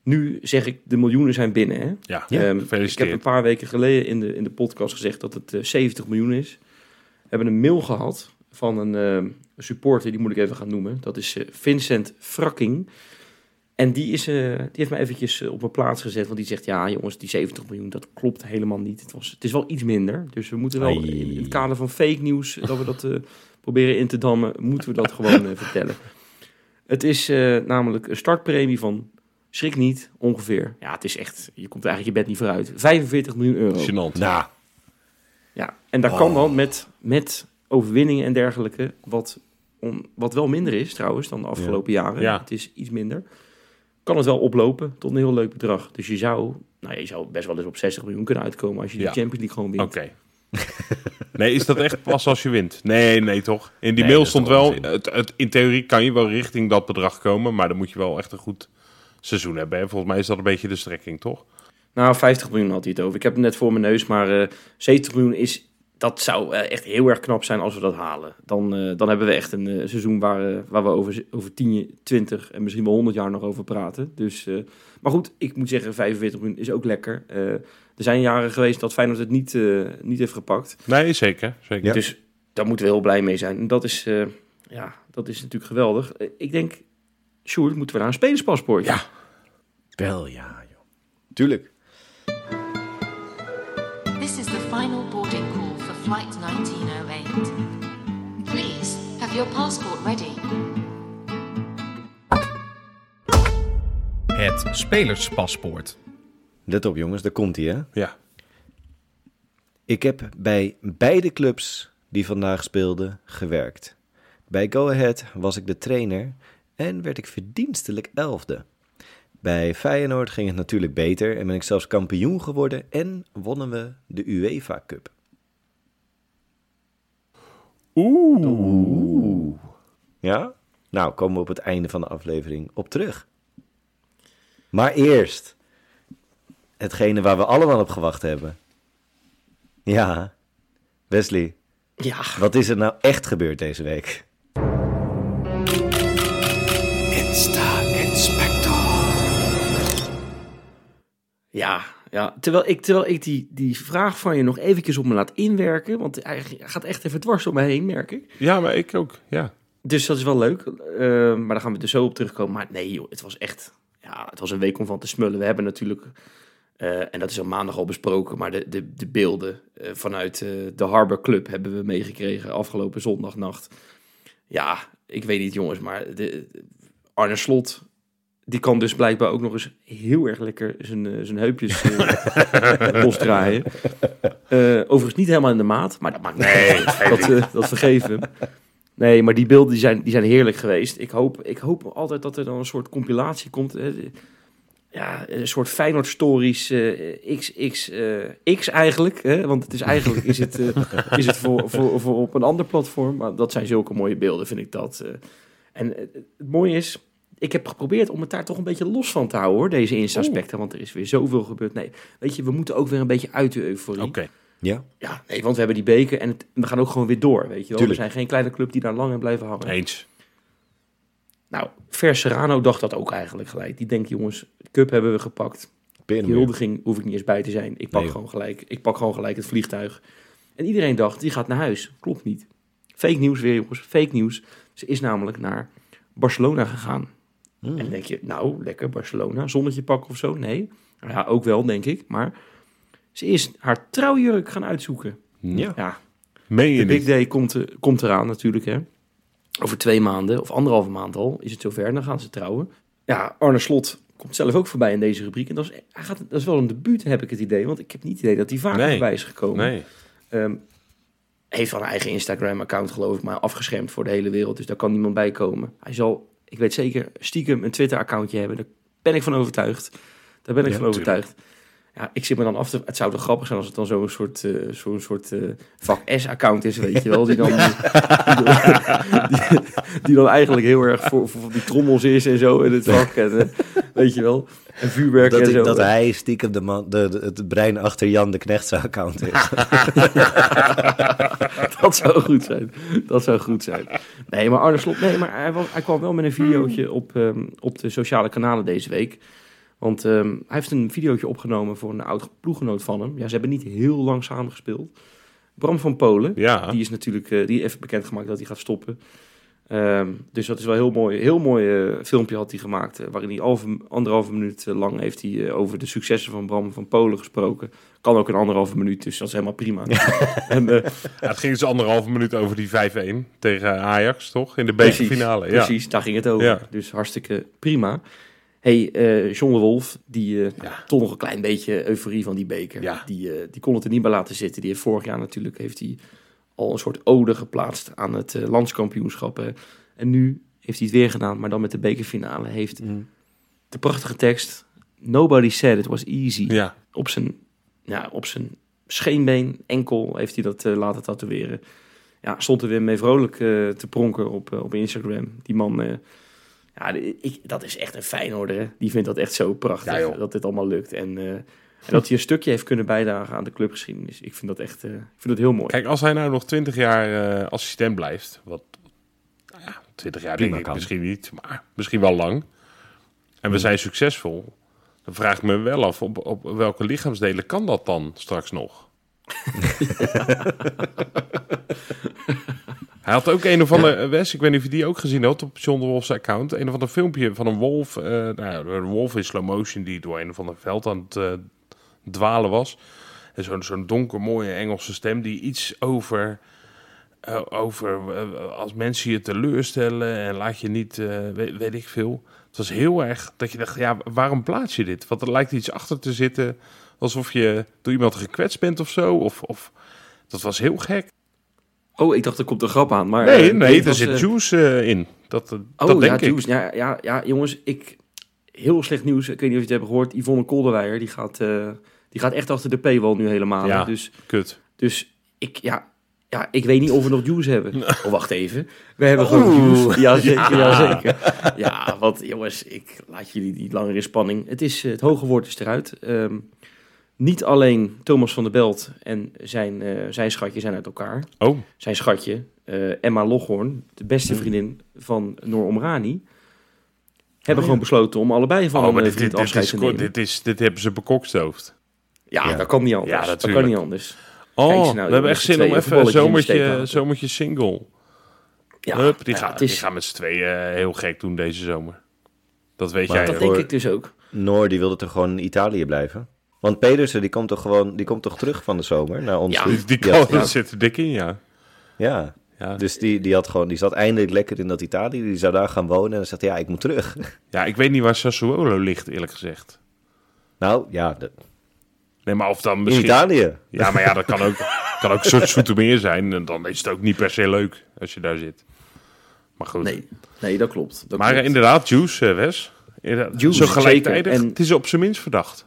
Nu zeg ik, de miljoenen zijn binnen. Hè? Ja, Ja. Um, gefeliciteerd. Ik heb een paar weken geleden in de, in de podcast gezegd dat het uh, zeventig miljoen is. We hebben een mail gehad van een uh, supporter, die moet ik even gaan noemen. Dat is uh, Vincent Frakking. En die, is, uh, die heeft mij eventjes uh, op mijn plaats gezet. Want die zegt, ja jongens, die zeventig miljoen, dat klopt helemaal niet. Het, was, het is wel iets minder. Dus we moeten wel Ai. in het kader van fake nieuws, dat we dat uh, proberen in te dammen, moeten we dat gewoon uh, vertellen. Het is uh, namelijk een startpremie van, schrik niet, ongeveer. Ja, het is echt, je komt eigenlijk je bed niet vooruit. vijfenveertig miljoen euro. Gênant. Nou. Ja, en daar oh. kan dan met, met overwinningen en dergelijke, wat, on, wat wel minder is trouwens dan de afgelopen ja. jaren. Ja. Het is iets minder. Kan het wel oplopen tot een heel leuk bedrag. Dus je zou, nou, je zou best wel eens op zestig miljoen kunnen uitkomen als je ja. de Champions League gewoon wint. Oké. Okay. Nee, is dat echt pas als je wint? Nee, nee toch? In die nee, mail stond wel, het, het, in theorie kan je wel richting dat bedrag komen, maar dan moet je wel echt een goed seizoen hebben. Hè? Volgens mij is dat een beetje de strekking, toch? Nou, vijftig miljoen had hij het over. Ik heb het net voor mijn neus, maar uh, zeventig miljoen is... Dat zou uh, echt heel erg knap zijn als we dat halen. Dan, uh, dan hebben we echt een uh, seizoen waar, uh, waar we over, over tien, twintig en misschien wel honderd jaar nog over praten. Dus, uh, maar goed, ik moet zeggen, vijfenveertig miljoen is ook lekker. Uh, er zijn jaren geweest dat Feyenoord het niet, uh, niet heeft gepakt. Nee, zeker. zeker. Ja. Dus daar moeten we heel blij mee zijn. En dat is, uh, ja, dat is natuurlijk geweldig. Uh, ik denk, Sjoerd, moeten we naar een spelerspaspoort? Ja. Wel ja, joh. Tuurlijk. This is the final boarding call. Flight negentien oh eight. Please, have your passport ready. Het spelerspaspoort. Let op jongens, daar komt hij hè. Ja. Ik heb bij beide clubs die vandaag speelden gewerkt. Bij Go Ahead was ik de trainer en werd ik verdienstelijk elfde. Bij Feyenoord ging het natuurlijk beter en ben ik zelfs kampioen geworden en wonnen we de UEFA Cup. Oeh. Oeh. Ja? Nou, komen we op het einde van de aflevering op terug. Maar eerst hetgene waar we allemaal op gewacht hebben. Ja, Wesley. Ja. Wat is er nou echt gebeurd deze week? Insta-inspector. Ja, ja. Terwijl ik, terwijl ik die, die vraag van je nog eventjes op me laat inwerken. Want hij gaat echt even dwars om me heen, merk ik. Ja, maar ik ook, ja. Dus dat is wel leuk. Uh, maar daar gaan we dus zo op terugkomen. Maar nee joh, het was echt... Ja, het was een week om van te smullen. We hebben natuurlijk... Uh, en dat is al maandag al besproken, maar de, de, de beelden uh, vanuit uh, de Harbor Club hebben we meegekregen afgelopen zondagnacht. Ja, ik weet niet jongens, maar de, de Arne Slot, die kan dus blijkbaar ook nog eens heel erg lekker zijn, uh, zijn heupjes uh, losdraaien. Uh, overigens niet helemaal in de maat, maar dat maakt niet nee, dat, uh, dat vergeven hem. Nee, maar die beelden die zijn, die zijn heerlijk geweest. Ik hoop, ik hoop altijd dat er dan een soort compilatie komt. Hè. Ja, een soort Feyenoord Stories uh, X X uh, X eigenlijk. Hè? Want het is eigenlijk is het, uh, is het voor, voor, voor op een ander platform. Maar dat zijn zulke mooie beelden, vind ik dat. Uh. En uh, het mooie is, ik heb geprobeerd om het daar toch een beetje los van te houden, hoor. Deze Insta-aspecten, want er is weer zoveel gebeurd. Nee, weet je, we moeten ook weer een beetje uit de euforie. Oké. Okay. Ja. Ja, nee, want we hebben die beker en het, we gaan ook gewoon weer door, weet je wel. Tuurlijk. We zijn geen kleine club die daar lang in blijven hangen. Eens. Nou, Ver Serrano dacht dat ook eigenlijk gelijk. Die denkt, jongens, de cup hebben we gepakt. Die huldiging hoef ik niet eens bij te zijn. Ik pak, nee, gewoon gelijk, ik pak gewoon gelijk het vliegtuig. En iedereen dacht, die gaat naar huis. Klopt niet. Fake nieuws weer, jongens. Fake nieuws. Ze is namelijk naar Barcelona gegaan. Mm. En dan denk je, nou, lekker Barcelona. Zonnetje pakken of zo? Nee. Nou ja, ook wel, denk ik. Maar ze is haar trouwjurk gaan uitzoeken. Ja. ja. Meen je de Big niet? Day komt, uh, komt eraan natuurlijk, hè. Over twee maanden, of anderhalve maand al, is het zover. Dan gaan ze trouwen. Ja, Arne Slot komt zelf ook voorbij in deze rubriek. En dat is, hij gaat, dat is wel een debuut, heb ik het idee. Want ik heb niet het idee dat hij vaker nee. voorbij is gekomen. Nee. Um, heeft wel een eigen Instagram-account, geloof ik, maar afgeschermd voor de hele wereld. Dus daar kan niemand bij komen. Hij zal, ik weet zeker, stiekem een Twitter-accountje hebben. Daar ben ik van overtuigd. Daar ben ik ja, van overtuigd. Tuurlijk. Ja, ik zit me dan af te... Het zou toch grappig zijn als het dan zo'n soort, uh, zo'n soort uh, vak S-account is, weet je wel. Die dan, die, die, die dan eigenlijk heel erg voor, voor die trommels is en zo in het vak. En, uh, weet je wel. En vuurwerk dat en ik, zo. Dat hij stiekem de man, de, de, het brein achter Jan de Knecht's account is. Dat zou goed zijn. Dat zou goed zijn. Nee, maar Arne Slot... Nee, maar hij, was, hij kwam wel met een videootje op, um, op de sociale kanalen deze week. Want um, hij heeft een videootje opgenomen voor een oud ploeggenoot van hem. Ja, ze hebben niet heel lang samen gespeeld. Bram van Polen, Ja. die is natuurlijk uh, die heeft bekendgemaakt dat hij gaat stoppen. Um, dus dat is wel heel mooi. Heel mooi uh, filmpje had hij gemaakt. Uh, waarin hij halve, anderhalve minuut uh, lang heeft hij uh, over de successen van Bram van Polen gesproken. Kan ook een anderhalve minuut, dus dat is helemaal prima. en, uh, ja, het ging dus anderhalve minuut over die vijf-een tegen Ajax, toch? In de bekerfinale. Precies, ja. precies, daar ging het over. Ja. Dus hartstikke prima. Hey, uh, John de Wolf, die uh, Ja. toch nog een klein beetje euforie van die beker. Ja. Die, uh, die kon het er niet bij laten zitten. Die heeft vorig jaar natuurlijk heeft hij al een soort ode geplaatst aan het uh, landskampioenschap. Uh, en nu heeft hij het weer gedaan, maar dan met de bekerfinale. Heeft Mm. de prachtige tekst Nobody said it was easy. Ja. Op zijn, ja, op zijn scheenbeen, enkel, heeft hij dat uh, laten tatoeëren. Ja, stond er weer mee vrolijk uh, te pronken op, uh, op Instagram. Die man, uh, ja, de- ik, dat is echt een Feyenoorder, hè. Die vindt dat echt zo prachtig, Ja, joh. dat dit allemaal lukt. En, uh, en dat hij een stukje heeft kunnen bijdragen aan de clubgeschiedenis. Ik vind dat echt, uh, ik vind dat heel mooi. Kijk, als hij nou nog twintig jaar uh, assistent blijft, wat, nou ja, twintig jaar Prima denk ik kan. misschien niet, maar misschien wel lang. En we zijn succesvol. Dan vraag ik me wel af, op, op welke lichaamsdelen kan dat dan straks nog? Hij had ook een of andere, Wes, ik weet niet of je die ook gezien had op John de Wolf's account. Een of ander filmpje van een wolf, uh, nou ja, een wolf in slow motion die door een of ander veld aan het uh, dwalen was. En zo'n zo'n donker mooie Engelse stem die iets over, uh, over uh, als mensen je teleurstellen en laat je niet, uh, weet, weet ik veel. Het was heel erg dat je dacht, ja, waarom plaats je dit? Want er lijkt iets achter te zitten, alsof je door iemand gekwetst bent of zo. Of, of dat was heel gek. Oh, ik dacht er komt een grap aan. Maar, Nee, uh, nee, het er was, zit uh, juice uh, in. Dat, uh, Oh, dat ja, denk ik. Juice. Ja, ja, ja, jongens, ik... Heel slecht nieuws. Ik weet niet of je het hebt gehoord. Yvonne Kolderweijer, die gaat, uh, die gaat echt achter de paywall nu helemaal. Ja. Dus, Kut. dus ik, ja, ja, ik weet niet of we nog Juice hebben. Oh, wacht even. We hebben Oeh. gewoon Juice. Ja, zeker. Ja. Ja. zeker. Ja, want jongens, ik laat jullie niet langer in spanning. Het, is, uh, het hoge woord is eruit. Um, niet alleen Thomas van der Belt en zijn, uh, zijn schatje zijn uit elkaar. Oh, Zijn schatje, uh, Emma Lochhorn, de beste vriendin van Noor Omrani, hebben ja. gewoon besloten om allebei van oh een maar uh, dit, vriend dit, dit, afscheid is, te kort- nemen. dit, is, dit hebben ze bekokstoofd. Ja, Ja. dat kan niet anders. Ja, dat natuurlijk. kan niet anders. Oh, Kijk eens nou, we hebben jongens, echt zin de om twee even een voetballetjes in de steek zomertje, laten. zomertje single. Ja, Hup, die, ja, gaan, het is, die gaan met z'n tweeën heel gek doen deze zomer. Dat weet Maar jij. dat hè? denk hoor. ik dus ook. Noor, die wilde toch gewoon in Italië blijven? Want Pedersen, die komt toch gewoon, die komt toch terug van de zomer naar ons Ja, toe? Die, die Die kan, had- dat zit er dik in, ja. ja, Ja, dus die, die, had gewoon, die zat eindelijk lekker in dat Italië. Die zou daar gaan wonen en dan zegt hij, ja, ik moet terug. ja, ik weet niet waar Sassuolo ligt, eerlijk gezegd. Nou, ja, de- Nee, maar of dan in misschien... Italië. Ja, maar ja, dat kan ook, kan ook een soort Zoetermeer zijn. En dan is het ook niet per se leuk als je daar zit. Maar goed. Nee, nee, dat klopt. Dat maar klopt. uh, inderdaad, Juice, uh, Wes. Inderdaad, Juice, zo gelijktijdig. zeker. En- Het is op zijn minst verdacht.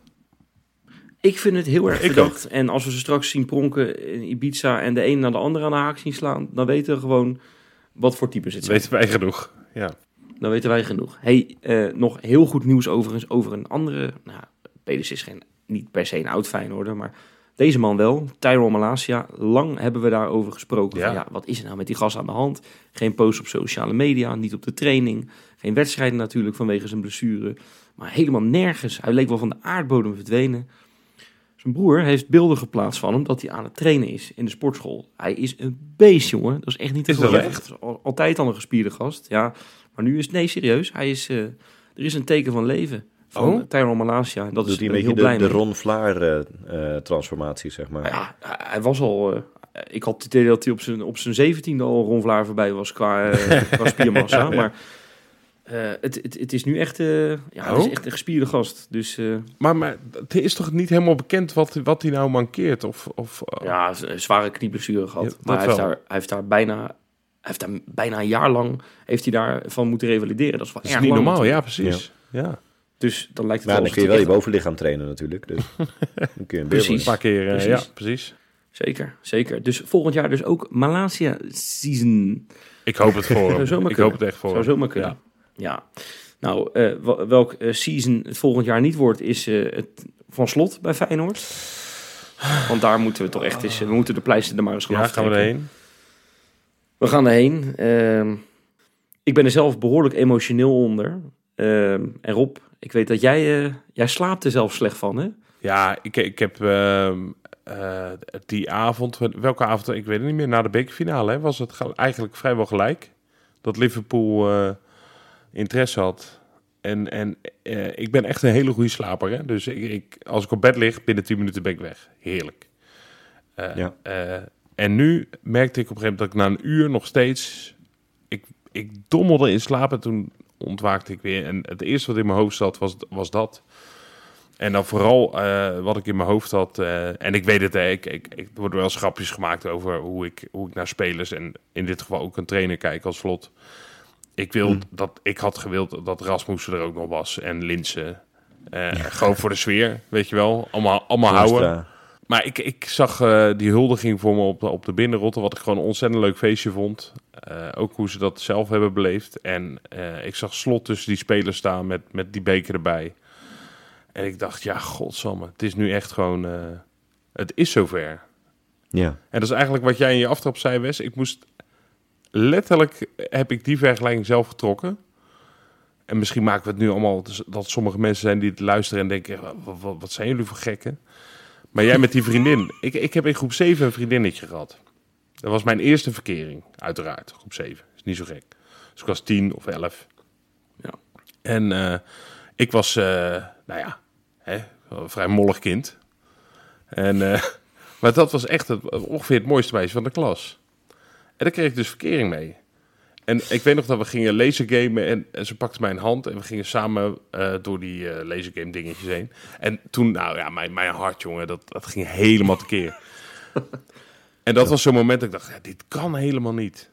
Ik vind het heel erg Ik verdacht. En als we ze straks zien pronken in Ibiza en de een naar de ander aan de haak zien slaan, dan weten we gewoon wat voor types het Dat zijn. weten wij genoeg. Ja. Dan weten wij genoeg. Hey, uh, nog heel goed nieuws overigens over een andere. Nou, Pedersen is geen, niet per se een oud Feyenoorder, maar deze man wel. Tyrone Malacia. Lang hebben we daarover gesproken. Ja. Van, ja, wat is er nou met die gas aan de hand? Geen post op sociale media, niet op de training. Geen wedstrijden natuurlijk vanwege zijn blessure. Maar helemaal nergens. Hij leek wel van de aardbodem verdwenen. Zijn broer heeft beelden geplaatst van hem dat hij aan het trainen is in de sportschool. Hij is een beest, jongen. Dat is echt niet te Is dat geloven. echt? Het is al- Altijd al een gespierde gast. Ja, maar nu is het... Nee, serieus. Hij is, uh, er is een teken van leven van Oh? oh? Tyrone Malacia. Dat Doet is hij ben een ik beetje heel de, blij de mee. Ron Vlaar eh, eh, transformatie, zeg maar. Ja, hij was al... Uh, ik had het idee dat hij op zijn, op zijn zeventiende al Ron Vlaar voorbij was qua, uh, qua spiermassa. Ja, ja. Maar uh, het, het, het is nu echt, uh, ja, het is Oh? echt een gespierde gast. Dus uh, Maar, maar het is toch niet helemaal bekend wat, wat hij nou mankeert? Of, of, uh, ja, z- een zware knieblessure gehad. Ja, dat maar hij heeft, wel. daar, hij heeft daar bijna... Hij heeft daar bijna een jaar lang heeft hij daarvan moeten revalideren. Dat is wel dat is erg niet lang normaal. Ja, natuurlijk. precies. Ja. Dus dan lijkt het Maar wel dan kun je alsof wel je hij bovenlichaam trainen natuurlijk. Dus dan kun je een Precies. Een beeld paar keer, uh, Precies. ja, precies. echt- Zeker, zeker. Dus volgend jaar dus ook Malasia season. Ik hoop het voor Zou hem. zomaar Ik kunnen. hoop het echt voor Zou hem. zomaar kunnen. Ja. Nou, uh, wel- welk uh, season het volgend jaar niet wordt, is uh, het van Slot bij Feyenoord. Want daar moeten we toch echt eens... uh, We moeten de pleister er maar eens gaan Ja, gaan we aftrekken. erheen? We gaan erheen. Uh, ik ben er zelf behoorlijk emotioneel onder. Um, en Rob, ik weet dat jij, uh, jij slaapt er zelf slecht van, hè? Ja, ik, ik heb uh, uh, die avond, welke avond, ik weet het niet meer, na de bekerfinale, hè, was het ge- eigenlijk vrijwel gelijk. Dat Liverpool uh, interesse had. En, en uh, ik ben echt een hele goede slaper, hè. Dus ik, ik, als ik op bed lig, binnen tien minuten ben ik weg. Heerlijk. Uh, Ja. Uh, en nu merkte ik op een gegeven moment dat ik na een uur nog steeds... Ik, ik dommelde in slaap en toen ontwaakte ik weer. En het eerste wat in mijn hoofd zat, was, was dat. En dan vooral uh, wat ik in mijn hoofd had... Uh, en ik weet het, hè, ik, ik, ik, er worden wel eens grapjes gemaakt over hoe ik, hoe ik naar spelers... en in dit geval ook een trainer kijk als Slot. Ik, wil Mm. dat, ik had gewild dat Rasmussen er ook nog was en Linse. Uh, gewoon voor de sfeer, weet je wel. Allemaal, allemaal houden. Torstra. Maar ik, ik zag uh, die huldiging voor me op de, op de binnenrotte, wat ik gewoon een ontzettend leuk feestje vond. Uh, ook hoe ze dat zelf hebben beleefd. En uh, ik zag Slot tussen die spelers staan met, met die beker erbij. En ik dacht, ja, godsamme, het is nu echt gewoon... Uh, het is zover. Ja. En dat is eigenlijk wat jij in je aftrap zei, Wes. Ik moest... Letterlijk heb ik die vergelijking zelf getrokken. En misschien maken we het nu allemaal... dat sommige mensen zijn die het luisteren en denken... wat, wat, wat zijn jullie voor gekken? Maar jij met die vriendin. Ik, ik heb in groep zeven een vriendinnetje gehad. Dat was mijn eerste verkering, uiteraard. Groep zeven, is niet zo gek. Dus ik was tien of elf. Ja. En uh, ik was, uh, nou ja, hè, een vrij mollig kind. En, uh, maar dat was echt het, ongeveer het mooiste meisje van de klas. En daar kreeg ik dus verkering mee. En ik weet nog dat we gingen lasergamen en, en ze pakte mijn hand en we gingen samen uh, door die uh, lasergame dingetjes heen. En toen, nou ja, mijn, mijn hart, jongen, dat, dat ging helemaal tekeer. En dat was zo'n moment dat ik dacht, ja, dit kan helemaal niet.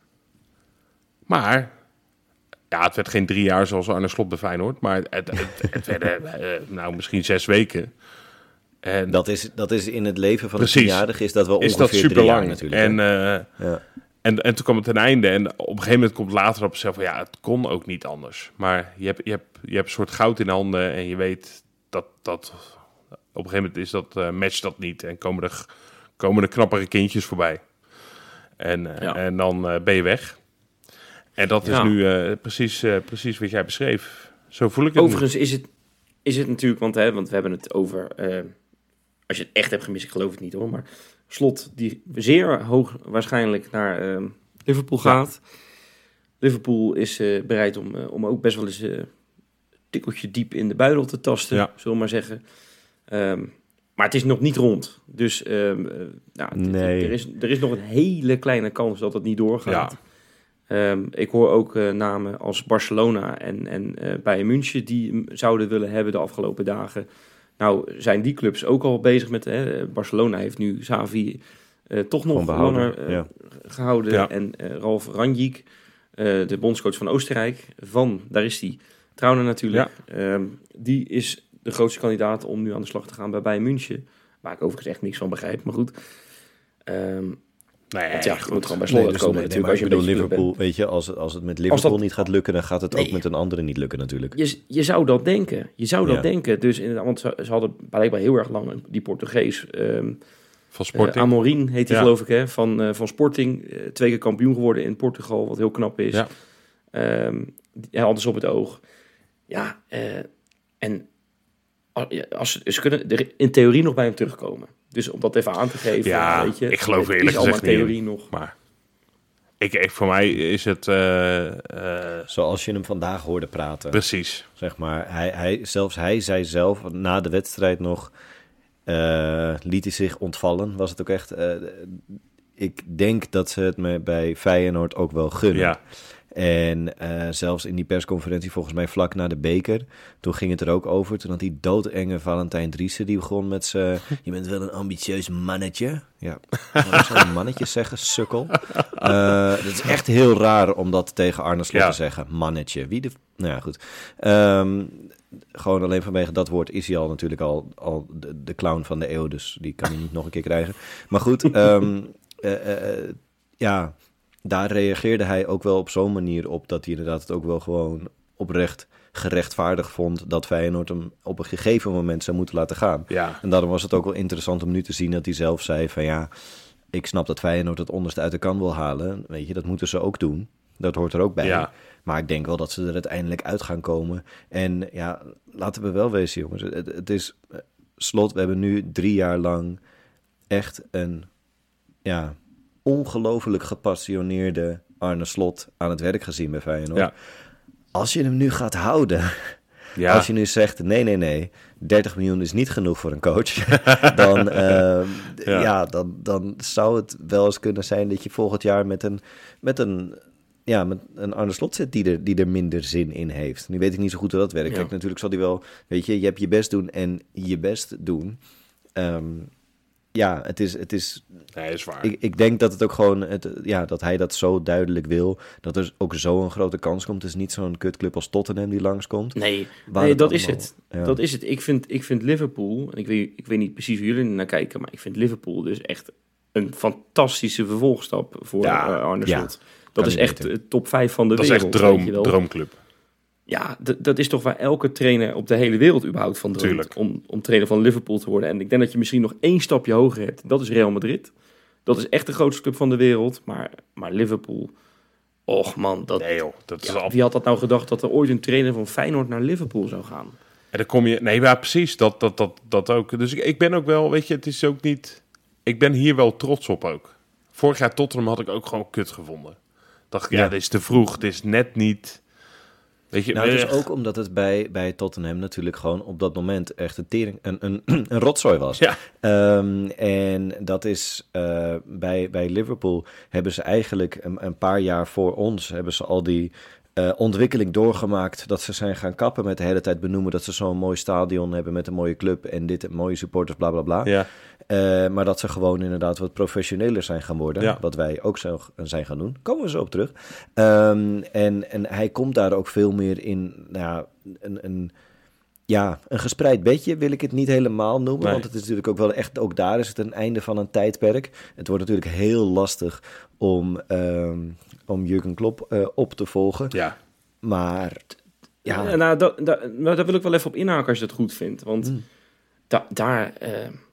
Maar, ja, het werd geen drie jaar zoals Arne Slot bij Feyenoord, maar het, het, het, het werden, uh, nou, misschien zes weken. En Dat is, dat is in het leven van Precies. een tienjarige is dat wel is ongeveer dat drie jaar superlang. natuurlijk. En, hè? uh, ja. En, en toen kwam het ten einde. En op een gegeven moment komt later op zichzelf van... ja, het kon ook niet anders. Maar je hebt, je hebt, je hebt een soort goud in handen... en je weet dat... dat op een gegeven moment is dat, uh, matcht dat niet... en komen er, komen er knappere kindjes voorbij. En, uh, Ja. en dan uh, ben je weg. En dat Ja. is nu uh, precies, uh, precies wat jij beschreef. Zo voel ik het Overigens is het, is het natuurlijk... Want, hè, want we hebben het over... Uh, als je het echt hebt gemist, ik geloof het niet hoor... maar Slot die zeer hoog waarschijnlijk naar uh, Liverpool gaat. Ja. Liverpool is uh, bereid om, uh, om ook best wel eens een uh, tikkeltje diep in de buidel te tasten, ja. zullen we maar zeggen. Um, maar het is nog niet rond. Dus um, uh, nou, nee. er, is, er is nog een hele kleine kans dat het niet doorgaat. Ja. Um, ik hoor ook uh, namen als Barcelona en, en uh, Bayern München die hem zouden willen hebben de afgelopen dagen. Nou, zijn die clubs ook al bezig met... Hè, Barcelona heeft nu Xavi uh, toch nog langer uh, ja. gehouden. Ja. En uh, Ralf Rangnick, uh, de bondscoach van Oostenrijk, van, daar is hij, Trauner natuurlijk. Ja. Um, die is de grootste kandidaat om nu aan de slag te gaan bij Bayern München. Waar ik overigens echt niks van begrijp, maar goed. Um, Nee, ja, goed. moet gewoon bij Slot nee, dus komen nee, natuurlijk. Nee, als je bedoel, Liverpool, weet je, als het, als het met Liverpool dat, niet gaat lukken, dan gaat het nee. ook met een andere niet lukken natuurlijk. Je, je zou dat denken. Je zou dat ja. denken. Dus inderdaad, want ze, ze hadden blijkbaar heel erg lang die Portugees. Um, van Sporting. Uh, Amorim heet hij ja. geloof ik, hè, van, uh, van Sporting. Uh, twee keer kampioen geworden in Portugal, wat heel knap is. Ja. Um, ja, anders op het oog. Ja, uh, en als, ze kunnen er in theorie nog bij hem terugkomen. Dus om dat even aan te geven, ja, weet je, ik geloof het eerlijk is allemaal gezegd theorie niet. nog. Maar ik, ik, voor mij is het... Uh, uh, Zoals je hem vandaag hoorde praten. Precies. Zeg maar, hij, hij, zelfs hij zei zelf na de wedstrijd nog... Uh, liet hij zich ontvallen, was het ook echt... Uh, ik denk dat ze het me bij Feyenoord ook wel gunnen. Ja. En uh, zelfs in die persconferentie, volgens mij vlak na de beker, toen ging het er ook over. Toen had die doodenge Valentijn Driessen, die begon met z'n... Je bent wel een ambitieus mannetje. Ja, waarom zou een mannetje zeggen, sukkel? Uh, dat is echt heel raar om dat tegen Arne Slot ja. te zeggen, mannetje. Wie de... Nou ja, goed. Um, gewoon alleen vanwege dat woord is hij al natuurlijk al, al de, de clown van de eeuw, dus die kan hij niet nog een keer krijgen. Maar goed, um, uh, uh, ja... Daar reageerde hij ook wel op zo'n manier op... dat hij inderdaad het ook wel gewoon oprecht gerechtvaardigd vond... dat Feyenoord hem op een gegeven moment zou moeten laten gaan. Ja. En daarom was het ook wel interessant om nu te zien dat hij zelf zei van... ja, ik snap dat Feyenoord het onderste uit de kan wil halen. Weet je, dat moeten ze ook doen. Dat hoort er ook bij. Ja. Maar ik denk wel dat ze er uiteindelijk uit gaan komen. En ja, laten we wel wezen, jongens. Het, het is Slot, we hebben nu drie jaar lang echt een ja, ongelooflijk gepassioneerde Arne Slot aan het werk gezien bij Feyenoord. Ja. Als je hem nu gaat houden, Ja. als je nu zegt nee, nee, nee, dertig miljoen is niet genoeg voor een coach, dan, uh, ja. ja, dan, dan zou het wel eens kunnen zijn dat je volgend jaar met een, met een, ja, met een Arne Slot zit die er, die er minder zin in heeft. Nu weet ik niet zo goed hoe dat werkt. Ja. Kijk, natuurlijk zal hij wel, weet je, je hebt je best doen en je best doen. Um, ja, het is, het is Nee, is waar. Ik, ik denk dat het ook gewoon, het, ja, dat hij dat zo duidelijk wil, dat er ook zo een grote kans komt. Het is niet zo'n kutclub als Tottenham die langskomt. Nee, Waar nee het dat is allemaal- het. ja. Dat is het. Ik vind, ik vind Liverpool, en ik weet, ik weet niet precies hoe jullie er naar kijken, maar ik vind Liverpool dus echt een fantastische vervolgstap voor Ja, uh, Arne ja. Slot. Dat is niet echt beter. de top vijf van de Dat is wereld. echt weet droom, je wel. droomclub. Ja, d- dat is toch waar elke trainer op de hele wereld überhaupt van droomt. Tuurlijk. Om, om trainer van Liverpool te worden. En ik denk dat je misschien nog één stapje hoger hebt. Dat is Real Madrid. Dat is echt de grootste club van de wereld. Maar, maar Liverpool, och man. Dat, Nee joh, dat is ja, al... wie had dat nou gedacht dat er ooit een trainer van Feyenoord naar Liverpool zou gaan? En dan kom je... Nee, ja, precies. Dat, dat, dat, dat ook. Dus ik, ik ben ook wel... Weet je, het is ook niet... Ik ben hier wel trots op ook. Vorig jaar Tottenham had ik ook gewoon kut gevonden. Dacht ik, ja, Ja. dit is te vroeg. Dit is net niet... Weet je... Nou, het is eh, ook omdat het bij, bij Tottenham natuurlijk gewoon op dat moment echt een, tering, een, een, een rotzooi was. Ja. Um, en dat is uh, bij, bij Liverpool hebben ze eigenlijk een, een paar jaar voor ons hebben ze al die uh, ontwikkeling doorgemaakt. Dat ze zijn gaan kappen met de hele tijd benoemen dat ze zo'n mooi stadion hebben met een mooie club en dit en mooie supporters, bla bla bla. Ja. Uh, maar dat ze gewoon inderdaad wat professioneler zijn gaan worden. Ja. Wat wij ook zo, zijn gaan doen. Komen we zo op terug. Um, en, en hij komt daar ook veel meer in... Nou ja, een, een, ja, een gespreid bedje wil ik het niet helemaal noemen. Nee. Want het is natuurlijk ook wel echt... Ook daar is het een einde van een tijdperk. Het wordt natuurlijk heel lastig om, um, om Jurgen Klopp uh, op te volgen. Ja. Maar... Ja, Ja, nou, da, da, nou, daar wil ik wel even op inhaken als je dat goed vindt. Want Mm. da, daar, eh,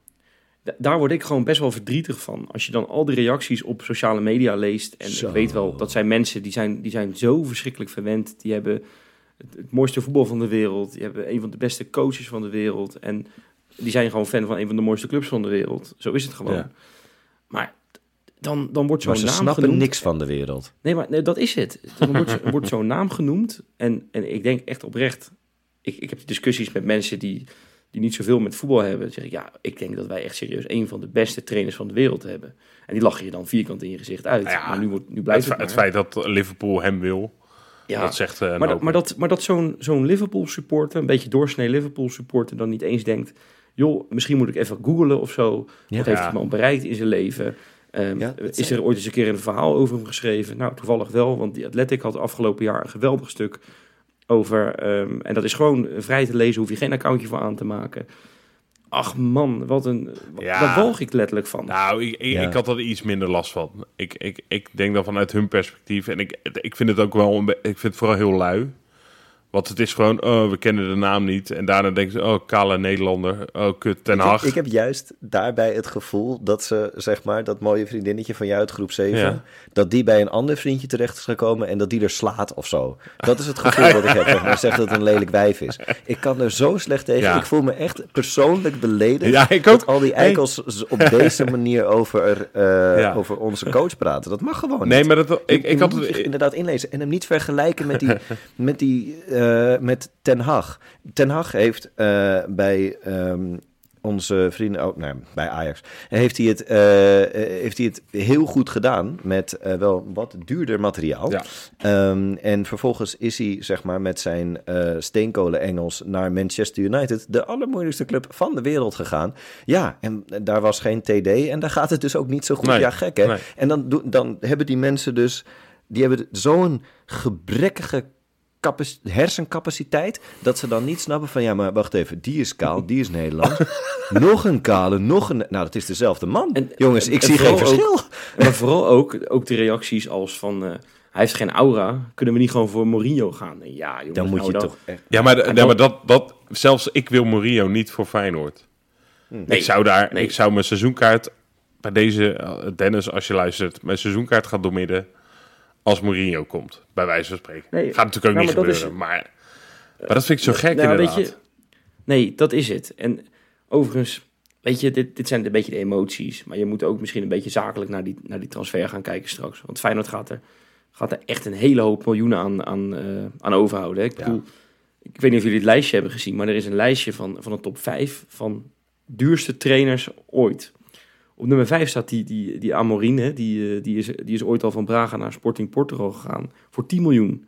da, daar word ik gewoon best wel verdrietig van. Als je dan al die reacties op sociale media leest. En Zo. ik weet wel, dat zijn mensen die zijn, die zijn zo verschrikkelijk verwend. Die hebben het, het mooiste voetbal van de wereld. Die hebben een van de beste coaches van de wereld. En die zijn gewoon fan van een van de mooiste clubs van de wereld. Zo is het gewoon. Ja. Maar dan, dan wordt zo'n maar ze naam snappen genoemd. niks van de wereld. Nee, maar nee, dat is het. Dan wordt, zo- wordt zo'n naam genoemd. En, en ik denk echt oprecht... Ik, ik heb discussies met mensen die, die niet zoveel met voetbal hebben. Dan zeg ik, ja, ik denk dat wij echt serieus een van de beste trainers van de wereld hebben. En die lachen je dan vierkant in je gezicht uit. Ja, maar nu, wordt, nu Het, blijft fe- het, het maar. feit dat Liverpool hem wil, Ja, dat zegt uh, een maar, dat, hoop. maar, dat, maar dat zo'n zo'n Liverpool supporter, een beetje doorsnee Liverpool supporter, dan niet eens denkt... joh, misschien moet ik even googlen of zo. Ja. Wat heeft Ja. hij man bereikt in zijn leven? Um, Ja, dat is zijn- er ooit eens een keer een verhaal over hem geschreven? Nou, toevallig wel, want die Athletic had afgelopen jaar een geweldig stuk over... Um, en dat is gewoon vrij te lezen, hoef je geen accountje voor aan te maken. Ach man, wat een... Ja. Daar walg ik letterlijk van. Nou, ik, ik, Ja. ik had er iets minder last van. Ik, ik, ik denk dan vanuit hun perspectief. En ik, ik vind het ook wel... Een be- ik vind het vooral heel lui. Want het is gewoon... Oh, we kennen de naam niet. En daarna denken ze... Oh, kale Nederlander. Oh, kut, Ten Ik heb, Hag. ik heb juist daarbij het gevoel dat ze, zeg maar, dat mooie vriendinnetje van jou uit groep zeven, Ja. dat die bij een ander vriendje terecht is gekomen en dat die er slaat of zo. Dat is het gevoel wat ik heb. Zeg maar zegt dat het een lelijk wijf is. Ik kan er zo slecht tegen. Ja. Ik voel me echt persoonlijk beledigd. Ja, ik dat ook. al die eikels op deze manier over, uh, Ja. over onze coach praten. Dat mag gewoon Nee, niet. maar dat, Je- ik, je ik had moet het... zich inderdaad inlezen en hem niet vergelijken met die, met die, uh, met Ten Hag. Ten Hag heeft uh, bij um, onze vrienden, oh, nee, bij Ajax, heeft hij, het, uh, heeft hij het heel goed gedaan met uh, wel wat duurder materiaal. Ja. Um, en vervolgens is hij, zeg maar, met zijn uh, steenkolen Engels naar Manchester United, de allermoeilijkste club van de wereld gegaan. Ja, en daar was geen T D en daar gaat het dus ook niet zo goed. Nee, Ja, gek hè? nee. En dan, do- dan hebben die mensen dus, die hebben zo'n gebrekkige Capac- hersencapaciteit, dat ze dan niet snappen van, ja, maar wacht even, die is kaal, die is Nederlands. Nog een kale, nog een... Nou, dat is dezelfde man. En- Jongens, ik en zie geen vooral verschil. ook- Maar vooral ook, ook de reacties als van... Uh, hij heeft geen aura, kunnen we niet gewoon voor Mourinho gaan? En ja, jongens, Dan moet nou je dan- toch echt... Ja, maar, En ja, dan- maar dat, dat... Zelfs ik wil Mourinho niet voor Feyenoord. Nee, ik zou daar... nee. Ik zou mijn seizoenkaart... Bij deze... uh, Dennis, als je luistert... Mijn seizoenkaart gaat doormidden. als Mourinho komt, bij wijze van spreken. Nee, Gaat natuurlijk ook nou, niet maar dat gebeuren, is- maar, maar dat vind ik zo gek Nou, inderdaad. weet je, nee, dat is het. En overigens, weet je, dit, dit zijn een beetje de emoties. Maar je moet ook misschien een beetje zakelijk naar die, naar die transfer gaan kijken straks. Want Feyenoord gaat er, gaat er echt een hele hoop miljoenen aan, aan, uh, aan overhouden. Hè. Ik Ja. bedoel, ik weet niet of jullie het lijstje hebben gezien, maar er is een lijstje van, van een top vijf van duurste trainers ooit. Op nummer vijf staat die, die, die Amorim, hè. Die, uh, die, is, die is ooit al van Braga naar Sporting Portugal gegaan voor tien miljoen.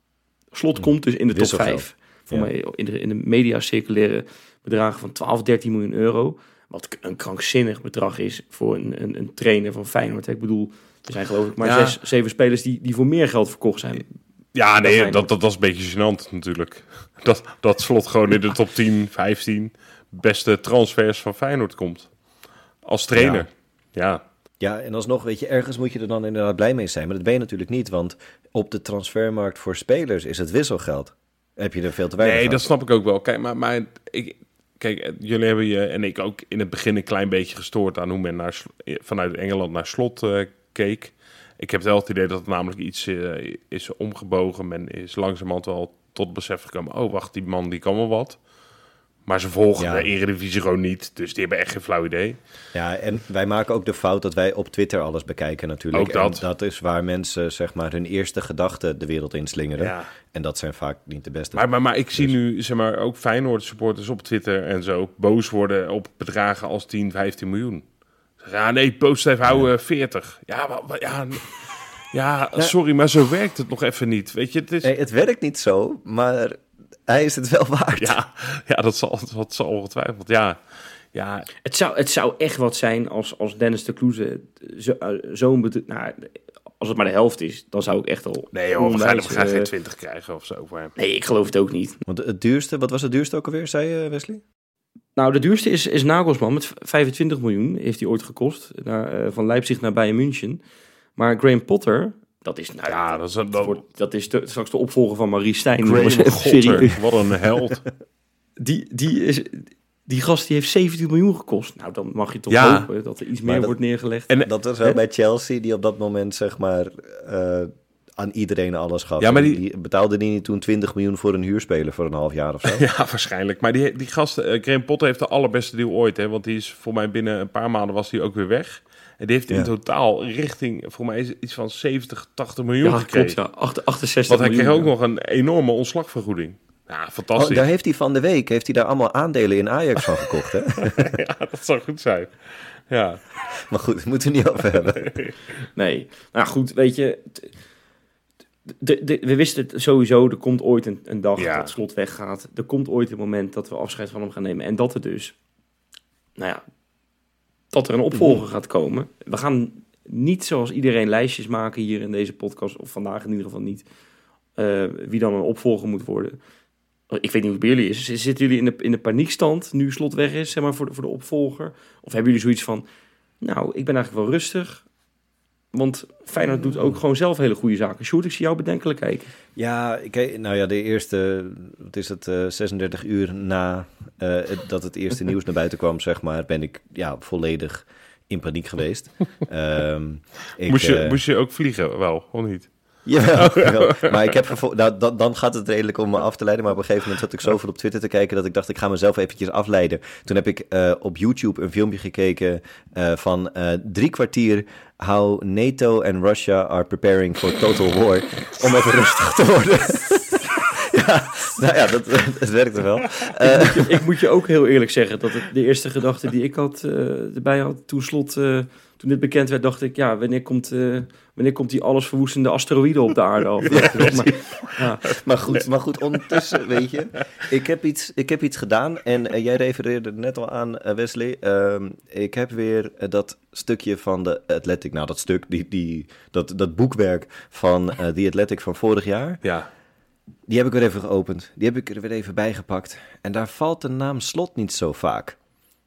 Slot komt dus in de top Wisselgeld. vijf. Voor Ja. mij in de, in de media circuleren bedragen van twaalf, dertien miljoen euro. Wat een krankzinnig bedrag is voor een, een, een trainer van Feyenoord. hè. Ik bedoel, er zijn geloof ik maar Ja. zes, zeven spelers die, die voor meer geld verkocht zijn. Ja, nee, Feyenoord. dat, dat, dat is een beetje gênant natuurlijk. Dat, dat Slot gewoon in de top tien, vijftien beste transfers van Feyenoord komt. Als trainer. Ja, Ja, en alsnog, weet je, ergens moet je er dan inderdaad blij mee zijn. Maar dat ben je natuurlijk niet, want op de transfermarkt voor spelers is het wisselgeld. Heb je er veel te weinig nee, van. dat snap ik ook wel. Kijk, maar, maar ik, kijk, jullie hebben je en ik ook in het begin een klein beetje gestoord aan hoe men naar, Sl- vanuit Engeland naar Slot eh, keek. Ik heb wel het idee dat het namelijk iets eh, is omgebogen. Men is langzamerhand wel tot het besef gekomen. Oh, wacht, die man die kan wel wat. Maar ze volgen Ja. de Eredivisie gewoon niet. Dus die hebben echt geen flauw idee. Ja, en wij maken ook de fout dat wij op Twitter alles bekijken natuurlijk. Ook dat. En dat is waar mensen, zeg maar, hun eerste gedachten de wereld inslingeren. Ja. En dat zijn vaak niet de beste. Maar, maar, maar ik zie nu, zeg maar, ook Feyenoord supporters op Twitter en zo boos worden op bedragen als tien, vijftien miljoen. Ja, nee, post even houden veertig. Ja, maar, maar- ja, ja, sorry, maar zo werkt het nog even niet. Weet je, het is... Nee, het werkt niet zo, maar hij is het wel waard. Ja, ja dat, zal, dat zal ongetwijfeld. Ja, ja, Het zou, het zou echt wat zijn als, als Dennis de Kloeze zo, uh, zo'n... bed- Nou, als het maar de helft is, dan zou ik echt al... nee joh, we gaan, we onwijs, gaan eh, geen twintig krijgen of zo voor hem. Nee, ik geloof het ook niet. Want het duurste, wat was het duurste ook alweer, zei je, Wesley? Nou, de duurste is, is Nagelsman met vijfentwintig miljoen. Heeft hij ooit gekost. Naar, uh, van Leipzig naar Bayern München. Maar Graham Potter, dat is... Nou, Ja, dat is, dat, wordt, dat is de, straks de opvolger van Marie Stijn. Graham Jongens, even serieus. Potter, wat een held. Die, die, is, die gast die heeft zeventien miljoen gekost. Nou, dan mag je toch Ja. hopen dat er iets Maar meer dat- wordt neergelegd. En- Dat was wel bij Chelsea, die op dat moment, zeg maar, uh, aan iedereen alles gaf. Ja, maar die- die betaalde die niet toen twintig miljoen voor een huurspeler voor een half jaar of zo? Ja, waarschijnlijk. Maar die, die gast, uh, Graham Potter heeft de allerbeste deal ooit. Hè? Want die is voor mij binnen een paar maanden was hij ook weer weg. En die heeft in Ja. totaal richting, voor mij is het iets van zeventig, tachtig miljoen Ja, gekregen. klopt, ja. Acht- achtenzestig Want hij miljoen. kreeg ook ja. nog een enorme ontslagvergoeding. Ja, Oh, fantastisch. daar heeft hij van de week heeft hij daar allemaal aandelen in Ajax van gekocht, hè? Ja, dat zou goed zijn. Ja, Maar goed, daar moeten we het niet over hebben. Nee, nou goed, weet je... t- de, de, we wisten het sowieso, er komt ooit een, een dag Ja. dat Slot weggaat. Er komt ooit een moment dat we afscheid van hem gaan nemen. En dat er dus, nou ja, dat er een opvolger gaat komen. We gaan niet zoals iedereen lijstjes maken hier in deze podcast, of vandaag in ieder geval niet, uh, wie dan een opvolger moet worden. Ik weet niet hoe het bij jullie is. Zitten jullie in de, in de paniekstand nu Slot weg is, zeg maar, voor de, voor de opvolger? Of hebben jullie zoiets van, nou, ik ben eigenlijk wel rustig... Want Feyenoord doet ook gewoon zelf hele goede zaken. Sjoerd, ik zie jou bedenkelijk kijken. Ja, ik, nou ja, de eerste, wat is het, uh, zesendertig uur na uh, het, dat het eerste nieuws naar buiten kwam, zeg maar, ben ik ja, volledig in paniek geweest. um, ik, moest, je, uh, moest je ook vliegen, wel, of niet? Jawel, jawel. Maar ik heb vervol- nou, dan, dan gaat het redelijk om me af te leiden. Maar op een gegeven moment zat ik zoveel op Twitter te kijken dat ik dacht, ik ga mezelf eventjes afleiden. Toen heb ik uh, op YouTube een filmpje gekeken uh, van uh, drie kwartier how NATO and Russia are preparing for total war. Om even rustig te worden. Ja, nou ja, dat, dat werkte wel. Uh, ik, moet je, ik moet je ook heel eerlijk zeggen dat het de eerste gedachte die ik had uh, erbij had toen Slot, uh, toen dit bekend werd, dacht ik, ja, wanneer komt, uh, wanneer komt die alles verwoestende asteroïde op de aarde af? Ja, maar, ja. maar goed, maar goed, ondertussen, weet je, ik heb iets, ik heb iets gedaan en uh, jij refereerde net al aan, uh, Wesley. Uh, ik heb weer uh, dat stukje van de Athletic, nou dat stuk, die, die, dat, dat boekwerk van uh, The Athletic van vorig jaar. Ja. Die heb ik weer even geopend. Die heb ik er weer even bijgepakt. En daar valt de naam Slot niet zo vaak.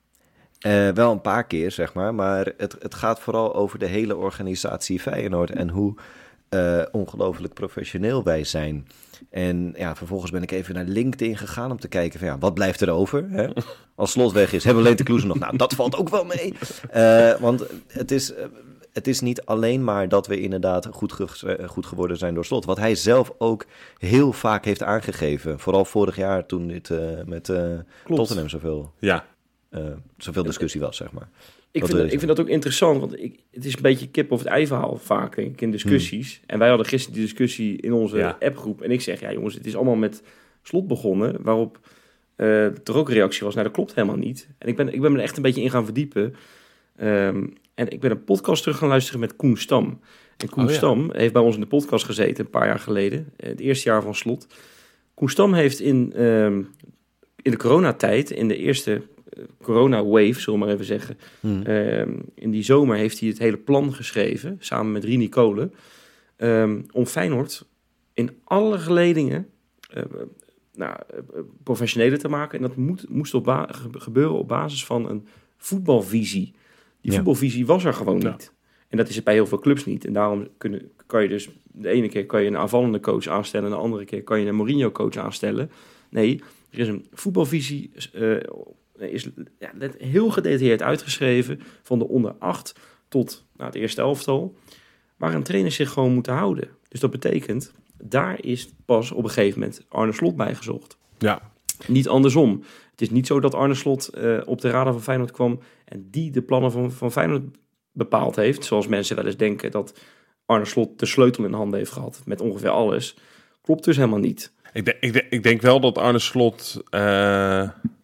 Uh, wel een paar keer, zeg maar. Maar het, het gaat vooral over de hele organisatie Feyenoord. En hoe uh, ongelooflijk professioneel wij zijn. En ja, vervolgens ben ik even naar LinkedIn gegaan om te kijken van ja, wat blijft er over? Hè? Als Slot weg is, hebben we alleen de Kloeze nog. Nou, dat valt ook wel mee. Uh, want het is... Uh, het is niet alleen maar dat we inderdaad goed, ge- goed geworden zijn door Slot. Wat hij zelf ook heel vaak heeft aangegeven. Vooral vorig jaar toen dit uh, met uh, Tottenham zoveel, Ja. uh, zoveel discussie was, zeg maar. Ik Wat vind, wil dat, je ik vind dat ook interessant, want ik, het is een beetje kip of het ei verhaal vaak, denk ik, in discussies. Hmm. En wij hadden gisteren die discussie in onze Ja. appgroep. En ik zeg, ja jongens, het is allemaal met Slot begonnen, waarop uh, er ook een reactie was, nou dat klopt helemaal niet. En ik ben, ik ben me er echt een beetje in gaan verdiepen. Um, en ik ben een podcast terug gaan luisteren met Koen Stam. En Koen oh, ja. Stam heeft bij ons in de podcast gezeten een paar jaar geleden, het eerste jaar van Slot. Koen Stam heeft in, um, in de coronatijd, in de eerste corona-wave, zullen we maar even zeggen. Hmm. Um, in die zomer heeft hij het hele plan geschreven, samen met Rini Kolen, um, om Feyenoord in alle geledingen uh, nou, uh, professioneler te maken. En dat moet, moest op ba- gebeuren op basis van een voetbalvisie. Die ja. voetbalvisie was er gewoon ja. niet. En dat is het bij heel veel clubs niet. En daarom kunnen, kan je dus de ene keer kan je een aanvallende coach aanstellen, en de andere keer kan je een Mourinho-coach aanstellen. Nee, er is een voetbalvisie, uh, is ja, heel gedetailleerd uitgeschreven, van de onder acht tot nou, het eerste elftal, waar een trainer zich gewoon moet houden. Dus dat betekent, daar is pas op een gegeven moment Arne Slot bij gezocht. Ja. Niet andersom. Het is niet zo dat Arne Slot uh, op de radar van Feyenoord kwam en die de plannen van, van Feyenoord bepaald heeft. Zoals mensen wel eens denken dat Arne Slot de sleutel in handen heeft gehad met ongeveer alles. Klopt dus helemaal niet. Ik, de, ik, de, ik denk wel dat Arne Slot, uh,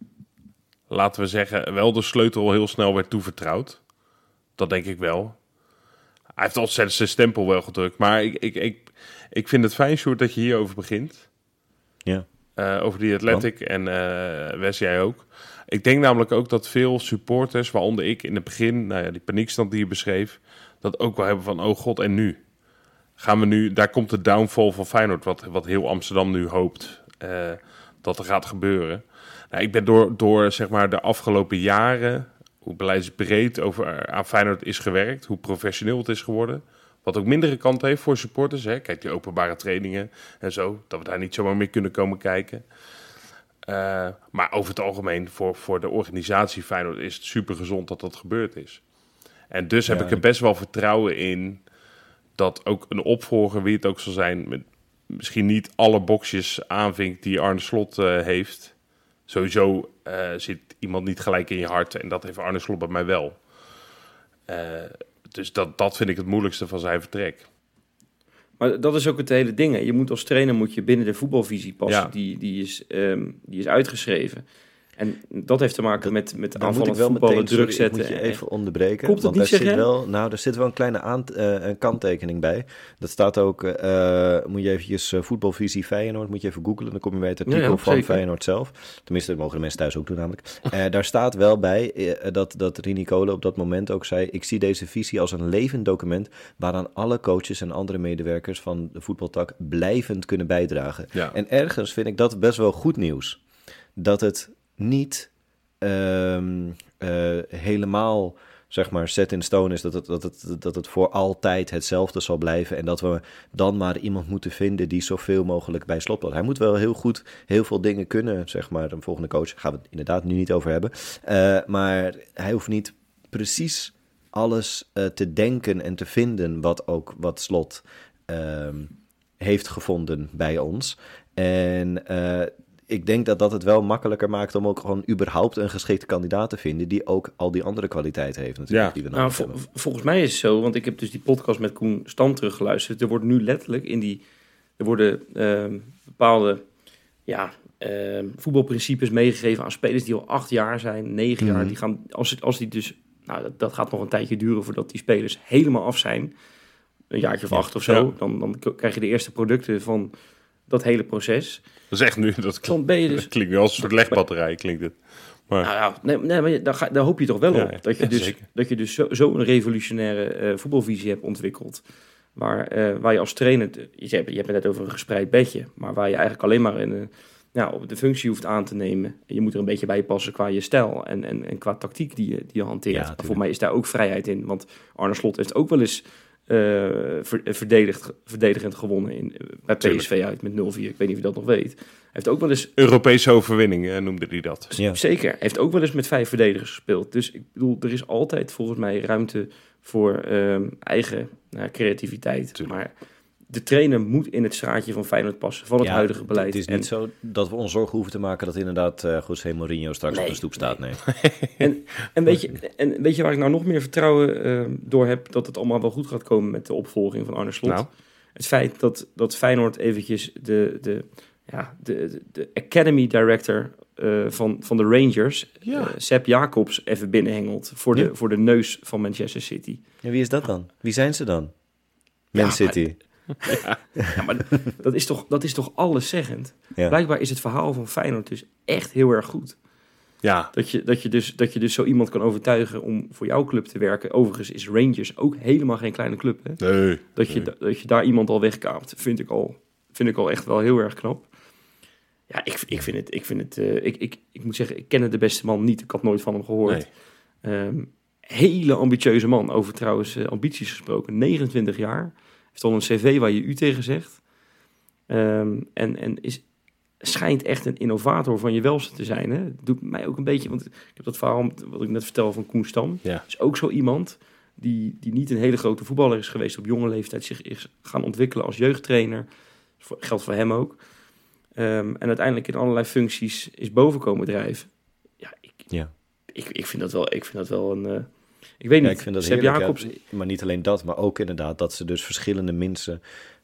laten we zeggen, wel de sleutel heel snel werd toevertrouwd. Dat denk ik wel. Hij heeft ontzettend zijn stempel wel gedrukt. Maar ik, ik, ik, ik vind het fijn, Sjoerd, dat je hierover begint. Ja. Uh, over die Athletic ja. en uh, Wes, jij ook. Ik denk namelijk ook dat veel supporters, waaronder ik in het begin, nou ja, die paniekstand die je beschreef, dat ook wel hebben van, oh god, en nu? Gaan we nu, daar komt de downfall van Feyenoord, wat, wat heel Amsterdam nu hoopt uh, dat er gaat gebeuren. Nou, ik ben door, door zeg maar de afgelopen jaren, hoe beleidsbreed over aan Feyenoord is gewerkt, hoe professioneel het is geworden, wat ook mindere kant heeft voor supporters. Hè? Kijk, die openbare trainingen en zo, dat we daar niet zomaar meer kunnen komen kijken. Uh, maar over het algemeen, voor, voor de organisatie Feyenoord is het super gezond dat dat gebeurd is. En dus heb ja. ik er best wel vertrouwen in dat ook een opvolger, wie het ook zal zijn, met misschien niet alle boxjes aanvinkt die Arne Slot uh, heeft. Sowieso uh, zit iemand niet gelijk in je hart en dat heeft Arne Slot bij mij wel. Uh, dus dat, dat vind ik het moeilijkste van zijn vertrek. Maar dat is ook het hele ding. Hè. Je moet als trainer moet je binnen de voetbalvisie passen. Ja. Die, die, is, um, die is uitgeschreven. En dat heeft te maken dat, met, met aanvallend voetballen, meteen, druk zetten. Ik moet je even onderbreken. Klopt het want niet, daar zeg zit wel, nou, er zit wel een kleine aan, uh, een kanttekening bij. Dat staat ook, uh, moet je eventjes uh, voetbalvisie Feyenoord, moet je even googlen. Dan kom je bij het artikel ja, ja, van zeker. Feyenoord zelf. Tenminste, dat mogen de mensen thuis ook doen namelijk. Uh, daar staat wel bij uh, dat, dat Rini Kolen op dat moment ook zei, ik zie deze visie als een levend document waaraan alle coaches en andere medewerkers van de voetbaltak blijvend kunnen bijdragen. Ja. En ergens vind ik dat best wel goed nieuws. Dat het niet Um, uh, helemaal, zeg maar, set in stone is, dat het, dat, het, dat het voor altijd hetzelfde zal blijven en dat we dan maar iemand moeten vinden die zoveel mogelijk bij Slot wordt. Hij moet wel heel goed heel veel dingen kunnen, zeg maar, een volgende coach, gaan we het inderdaad nu niet over hebben, uh, maar hij hoeft niet precies alles uh, te denken en te vinden wat ook wat Slot uh, heeft gevonden bij ons. En uh, ik denk dat dat het wel makkelijker maakt om ook gewoon überhaupt een geschikte kandidaat te vinden die ook al die andere kwaliteiten heeft natuurlijk. Ja. Die we nou, vol, volgens mij is het zo, want ik heb dus die podcast met Koen Stam teruggeluisterd. Er wordt nu letterlijk in die, er worden uh, bepaalde ja, uh, voetbalprincipes meegegeven aan spelers die al acht jaar zijn, negen mm-hmm. jaar. Die gaan, als, als die dus, nou dat, dat gaat nog een tijdje duren voordat die spelers helemaal af zijn, een jaartje of ja. acht of zo, ja. dan, dan krijg je de eerste producten van dat hele proces. Dat is echt nu, dat klinkt, dus, dat klinkt wel als een soort legbatterij, klinkt het. Maar, nou ja, nee, nee, maar daar, ga, daar hoop je toch wel op. Ja, dat, je ja, dus, dat je dus zo'n zo een revolutionaire uh, voetbalvisie hebt ontwikkeld. Waar, uh, waar je als trainer, je hebt, je hebt het net over een gespreid bedje, maar waar je eigenlijk alleen maar in een, nou, de functie hoeft aan te nemen. Je moet er een beetje bij passen qua je stijl en, en, en qua tactiek die je, die je hanteert. Ja, voor mij is daar ook vrijheid in, want Arne Slot heeft ook wel eens Uh, ver, verdedigd, verdedigend gewonnen in, uh, bij P S V uit met nul vier. Ik weet niet of je dat nog weet. Hij heeft ook wel eens Europese overwinning, uh, noemde hij dat. Ja. Zeker. Hij heeft ook wel eens met vijf verdedigers gespeeld. Dus ik bedoel, er is altijd volgens mij ruimte voor um, eigen nou, creativiteit. Tuurlijk. Maar de trainer moet in het straatje van Feyenoord passen, van het Ja, huidige beleid. Het is niet en... zo dat we ons zorgen hoeven te maken dat inderdaad uh, José Mourinho straks nee, op de stoep staat. Nee. en, en, weet je, en weet je waar ik nou nog meer vertrouwen uh, door heb dat het allemaal wel goed gaat komen met de opvolging van Arne Slot? Nou. Het feit dat, dat Feyenoord eventjes de, de, ja, de, de Academy Director uh, van, van de Rangers, Ja. uh, Sepp Jacobs, even binnenhengelt voor, Ja. de, voor de neus van Manchester City. Ja, wie is dat dan? Wie zijn ze dan? Man Ja, City. Maar, ja, maar dat is toch, dat is toch alleszeggend? Ja. Blijkbaar is het verhaal van Feyenoord dus echt heel erg goed. Ja, Dat je, dat, je dus, dat je dus zo iemand kan overtuigen om voor jouw club te werken. Overigens is Rangers ook helemaal geen kleine club. Hè? nee. Dat, je, nee. dat je daar iemand al wegkaapt, vind ik al, vind ik al echt wel heel erg knap. Ja, ik, ik vind het... Ik, vind het uh, ik, ik, ik moet zeggen, ik ken de beste man niet. Ik had nooit van hem gehoord. Nee. Um, hele ambitieuze man. Over trouwens uh, ambities gesproken. negenentwintig jaar. Heeft al een cv waar je u tegen zegt. Um, en en is, schijnt echt een innovator van je welste te zijn. Hè? Dat doet mij ook een beetje... Want ik heb dat verhaal wat ik net vertel van Koen Stam. Ja. Is ook zo iemand die, die niet een hele grote voetballer is geweest. Op jonge leeftijd zich is gaan ontwikkelen als jeugdtrainer. Dat geldt voor hem ook. Um, en uiteindelijk in allerlei functies is boven komen drijven. Ja, ik, Ja. ik, ik, vind, dat wel, ik vind dat wel een... Uh, ik weet Ja, niet, ik vind dat Sepp heerlijk, Jacobs... ja. Maar niet alleen dat, maar ook inderdaad dat ze dus verschillende mensen...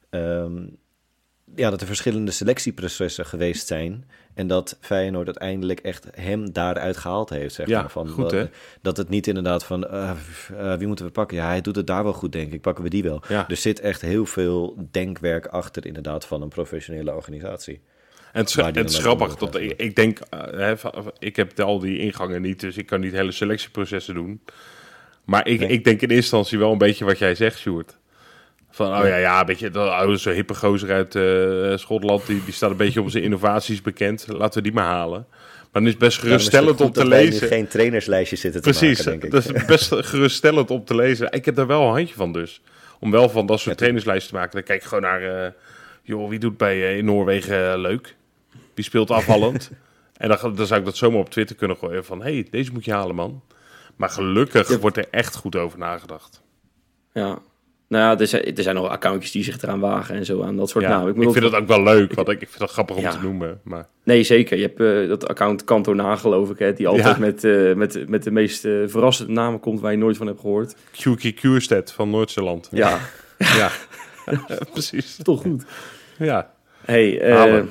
Um, ja, dat er verschillende selectieprocessen geweest zijn... en dat Feyenoord uiteindelijk echt hem daaruit gehaald heeft. Zeg Ja, maar, van, goed, dat, hè? dat het niet inderdaad van... Uh, uh, wie moeten we pakken? Ja, hij doet het daar wel goed, denk ik. Pakken we die wel. Ja. Er zit echt heel veel denkwerk achter inderdaad van een professionele organisatie. En het is, Waar die het is dan ook grappig, onder dat gaat. ik, ik denk, uh, hè, van- ik heb al die ingangen niet, dus ik kan niet hele selectieprocessen doen. Maar ik, Nee. ik denk in eerste instantie wel een beetje wat jij zegt, Sjoerd. Van, oh ja, ja, een beetje, dat oude zo'n hippe gozer uit uh, Schotland, die, die staat een beetje op zijn innovaties bekend. Laten we die maar halen. Maar dan is het best geruststellend om te lezen. Dat geen trainerslijstje zitten te Precies, maken, denk ik. dat is best geruststellend om te lezen. Ik heb daar wel een handje van dus. Om wel van dat soort Ja, trainerslijsten te maken. Dan kijk ik gewoon naar, uh, joh, wie doet bij uh, in Noorwegen uh, leuk? Wie speelt afvallend? En dan, dan zou ik dat zomaar op Twitter kunnen gooien van, hé, hey, deze moet je halen, man. Maar gelukkig Ja. wordt er echt goed over nagedacht. Ja. Nou ja, er zijn, er zijn nog accountjes die zich eraan wagen en zo aan dat soort Ja, namen. ik, moet vind ook- het ook wel leuk, want ik, ik vind het grappig om Ja. te noemen. Maar Nee, zeker. Je hebt uh, dat account Cantona, geloof ik, hè, die altijd Ja. met, uh, met, met de meest uh, verrassende namen komt waar je nooit van hebt gehoord. Q Q Kuurstedt van Noord-Zeeland. Ja, Ja, precies. toch goed. Ja. Hey, uh, Halen.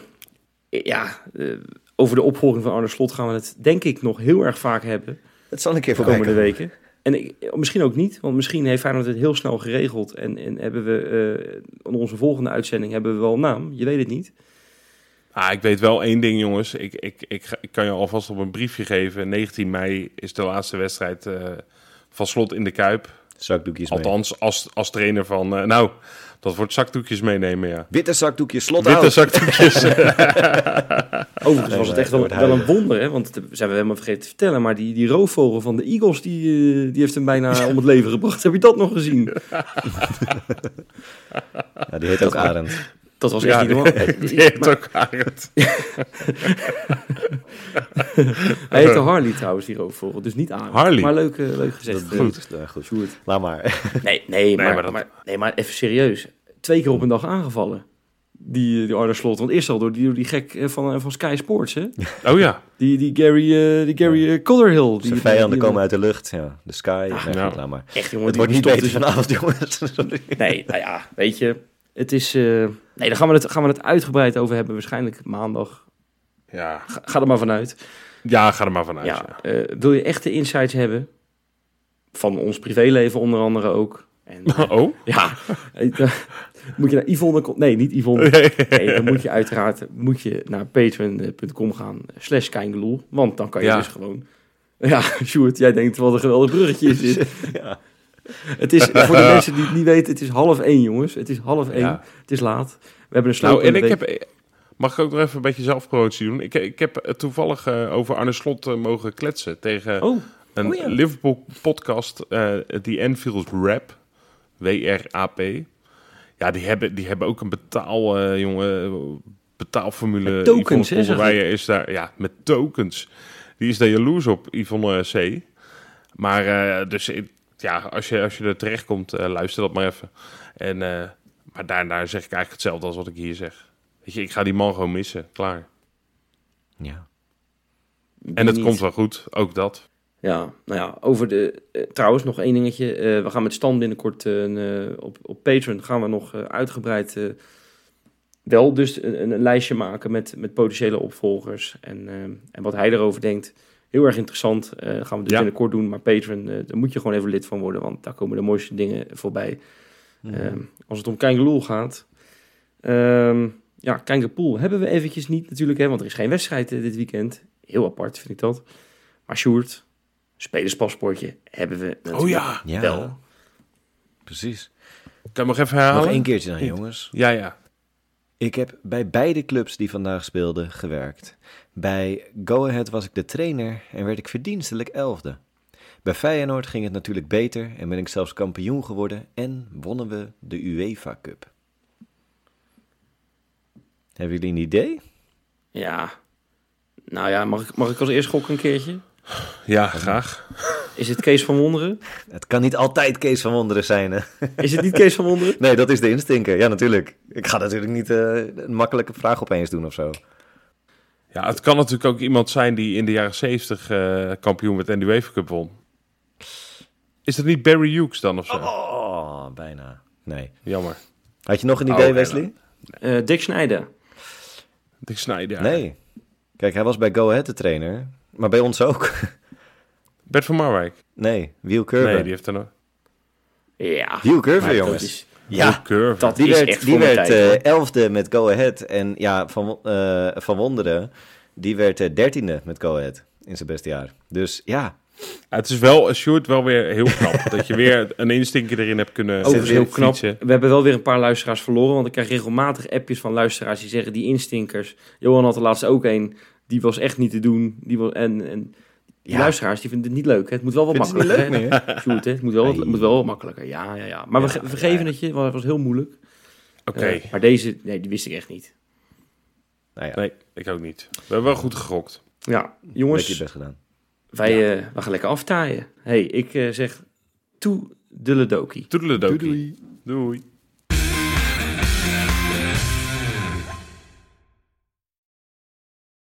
ja, uh, over de opvolging van Arne Slot gaan we het denk ik nog heel erg vaak hebben Het zal een keer de voorbij komende komen. weken. En ik, misschien ook niet, want misschien heeft Feyenoord het heel snel geregeld en, en hebben we uh, in onze volgende uitzending hebben we wel een naam. Je weet het niet. Ah, ik weet wel één ding, jongens. Ik, ik, ik, ga- ik kan je alvast op een briefje geven. negentien mei is de laatste wedstrijd uh, van Slot in de Kuip. Zakdoekjes mee. Althans, als, als trainer van... Uh, nou, dat wordt zakdoekjes meenemen, ja. Witte zakdoekjes, slot Witte out. zakdoekjes. Overigens Nee, was het maar echt wel, het wordt wel een huilen. wonder, hè? Want dat zijn we helemaal vergeten te vertellen. Maar die, die roofvogel van de Eagles, die, uh, die heeft hem bijna om het leven gebracht. Heb je dat nog gezien? Ja, die heet ook Arend. Dat was echt Ja, niet die, normaal. die heeft ook Arend. Hij heette Harley trouwens, die roofvogel. Dus niet aan. Harley. Maar leuk, uh, leuk gezegd. Dat, uh, goed. Ja, goed. Sjoerd. Laat maar. Nee, nee, maar, maar maar, dat- nee, maar even serieus. Twee keer op een dag aangevallen. Die, die Arne Slot. Want eerst al door die, door die gek eh, van, eh, van Sky Sports, hè? Oh ja. Die, die Gary, uh, die Gary uh, Collerhill. Die, Zijn vijanden die- komen uit de lucht. Ja, de sky. nee, ja. goed, laat maar. Echt, jongen. Het die wordt niet stopte beter zich- vanavond, jongens. Sorry. Nee, nou ja, weet je. Het is... Uh, nee, daar gaan we, het, gaan we het uitgebreid over hebben. Waarschijnlijk maandag. Ja. Ga, ga er maar vanuit. Ja, ga er maar vanuit. Ja, Ja. uh, wil je echte insights hebben? Van ons privéleven onder andere ook. En, uh, Oh? ja, uh, moet je naar Yvonne... Kom- Nee, niet Yvonne. Nee, dan moet je uiteraard moet je naar patreon punt com gaan slash Keingeloel. Want dan kan je Ja. dus gewoon... Ja, Sjoerd, jij denkt wat een geweldig bruggetje is dit. Ja. Het is, voor de mensen die het niet weten, het is half één, jongens. Het is half één. Ja. Het is laat. We hebben een slogan. Nou, en ik week. heb... Mag ik ook nog even een beetje zelfpromotie doen? Ik, ik heb uh, toevallig uh, over Arne Slot uh, mogen kletsen tegen Oh, een oh ja. Liverpool podcast, uh, die Anfield Rap, W R A P. Ja, die hebben, die hebben ook een betaal, uh, jongen, betaalformule. Met tokens, Yvonne hè, zeg Kolderweijer is daar, ja, met tokens. Die is daar jaloers op, Yvonne C. Maar uh, dus ik, ja, als je, als je er terecht komt, uh, luister dat maar even. En, uh, maar daarna zeg ik eigenlijk hetzelfde als wat ik hier zeg. Weet je, ik ga die man gewoon missen. Klaar. Ja. En het niet. komt wel goed, ook dat. Ja, nou ja, over de... Uh, trouwens, nog één dingetje. Uh, we gaan met Stan binnenkort uh, uh, op, op Patreon gaan we nog uh, uitgebreid... Uh, wel dus een, een lijstje maken met, met potentiële opvolgers. En, uh, en wat hij erover denkt. Heel erg interessant. Uh, gaan we dus ja. binnenkort doen. Maar Patreon, uh, daar moet je gewoon even lid van worden. Want daar komen de mooiste dingen voorbij. Mm. Uh, als het om Kangeloel gaat. Uh, ja, Kangepoel hebben we eventjes niet natuurlijk. Hè, want er is geen wedstrijd uh, dit weekend. Heel apart vind ik dat. Maar Sjoerd, spelerspaspoortje hebben we natuurlijk oh ja. ja. wel. Precies. Kan je nog even herhalen? Nog één keertje dan, jongens. Ja, ja. Ik heb bij beide clubs die vandaag speelden gewerkt. Bij Go Ahead was ik de trainer en werd ik verdienstelijk elfde. Bij Feyenoord ging het natuurlijk beter en ben ik zelfs kampioen geworden en wonnen we de UEFA Cup. Hebben jullie een idee? Ja. Nou ja, mag ik, mag ik als eerst gokken een keertje? Ja, graag. Is het Kees van Wonderen? Het kan niet altijd Kees van Wonderen zijn, hè? Is het niet Kees van Wonderen? Nee, dat is de instinker. Ja, natuurlijk. Ik ga natuurlijk niet uh, een makkelijke vraag opeens doen of zo. Ja, het kan natuurlijk ook iemand zijn die in de jaren zeventig uh, kampioen met de UEFA Cup won. Is dat niet Barry Hughes dan of zo? Oh, bijna. Nee. Jammer. Had je nog een idee, oh, Wesley? Uh, Dick Schneider. Dick Schneider. Nee. Kijk, hij was bij Go Ahead de trainer, maar bij ons ook. Bert van Marwijk. Nee, Wiel Curve. Nee, die heeft er nog... Ja. Wiel Curve, maar jongens. Dat is, ja, Curve. dat die is werd, echt die voor mijn werd tijd, uh, elfde met Go Ahead. En ja, Van, uh, van Wonderen, die werd uh, dertiende met Go Ahead in zijn beste jaar. Dus ja. Ja, het is wel, Sjoerd, wel weer heel knap. Dat je weer een instinker erin hebt kunnen overigens heel knap. fietsen. We hebben wel weer een paar luisteraars verloren. Want ik krijg regelmatig appjes van luisteraars die zeggen... die instinkers. Johan had er laatst ook een. Die was echt niet te doen. Die was, en, en die Ja. luisteraars die vinden het niet leuk. Hè? Het moet wel wat Vindt het makkelijker. niet leuk hè? Sjoerd, hè? Het moet wel, wat- het moet wel wat makkelijker. Ja, ja, ja. Maar Ja, we, ge- we vergeven ja. het je. Want het was heel moeilijk. Oké. Uh, maar deze, nee, die wist ik echt niet. Nou ja, Nee, ik ook niet. We hebben wel goed gegokt. Ja, heb je jongens. best gedaan. Wij uh, we gaan lekker aftaaien. hey, ik uh, zeg toe de Ledoki. Toedeledokie. Doei, doei. Doei.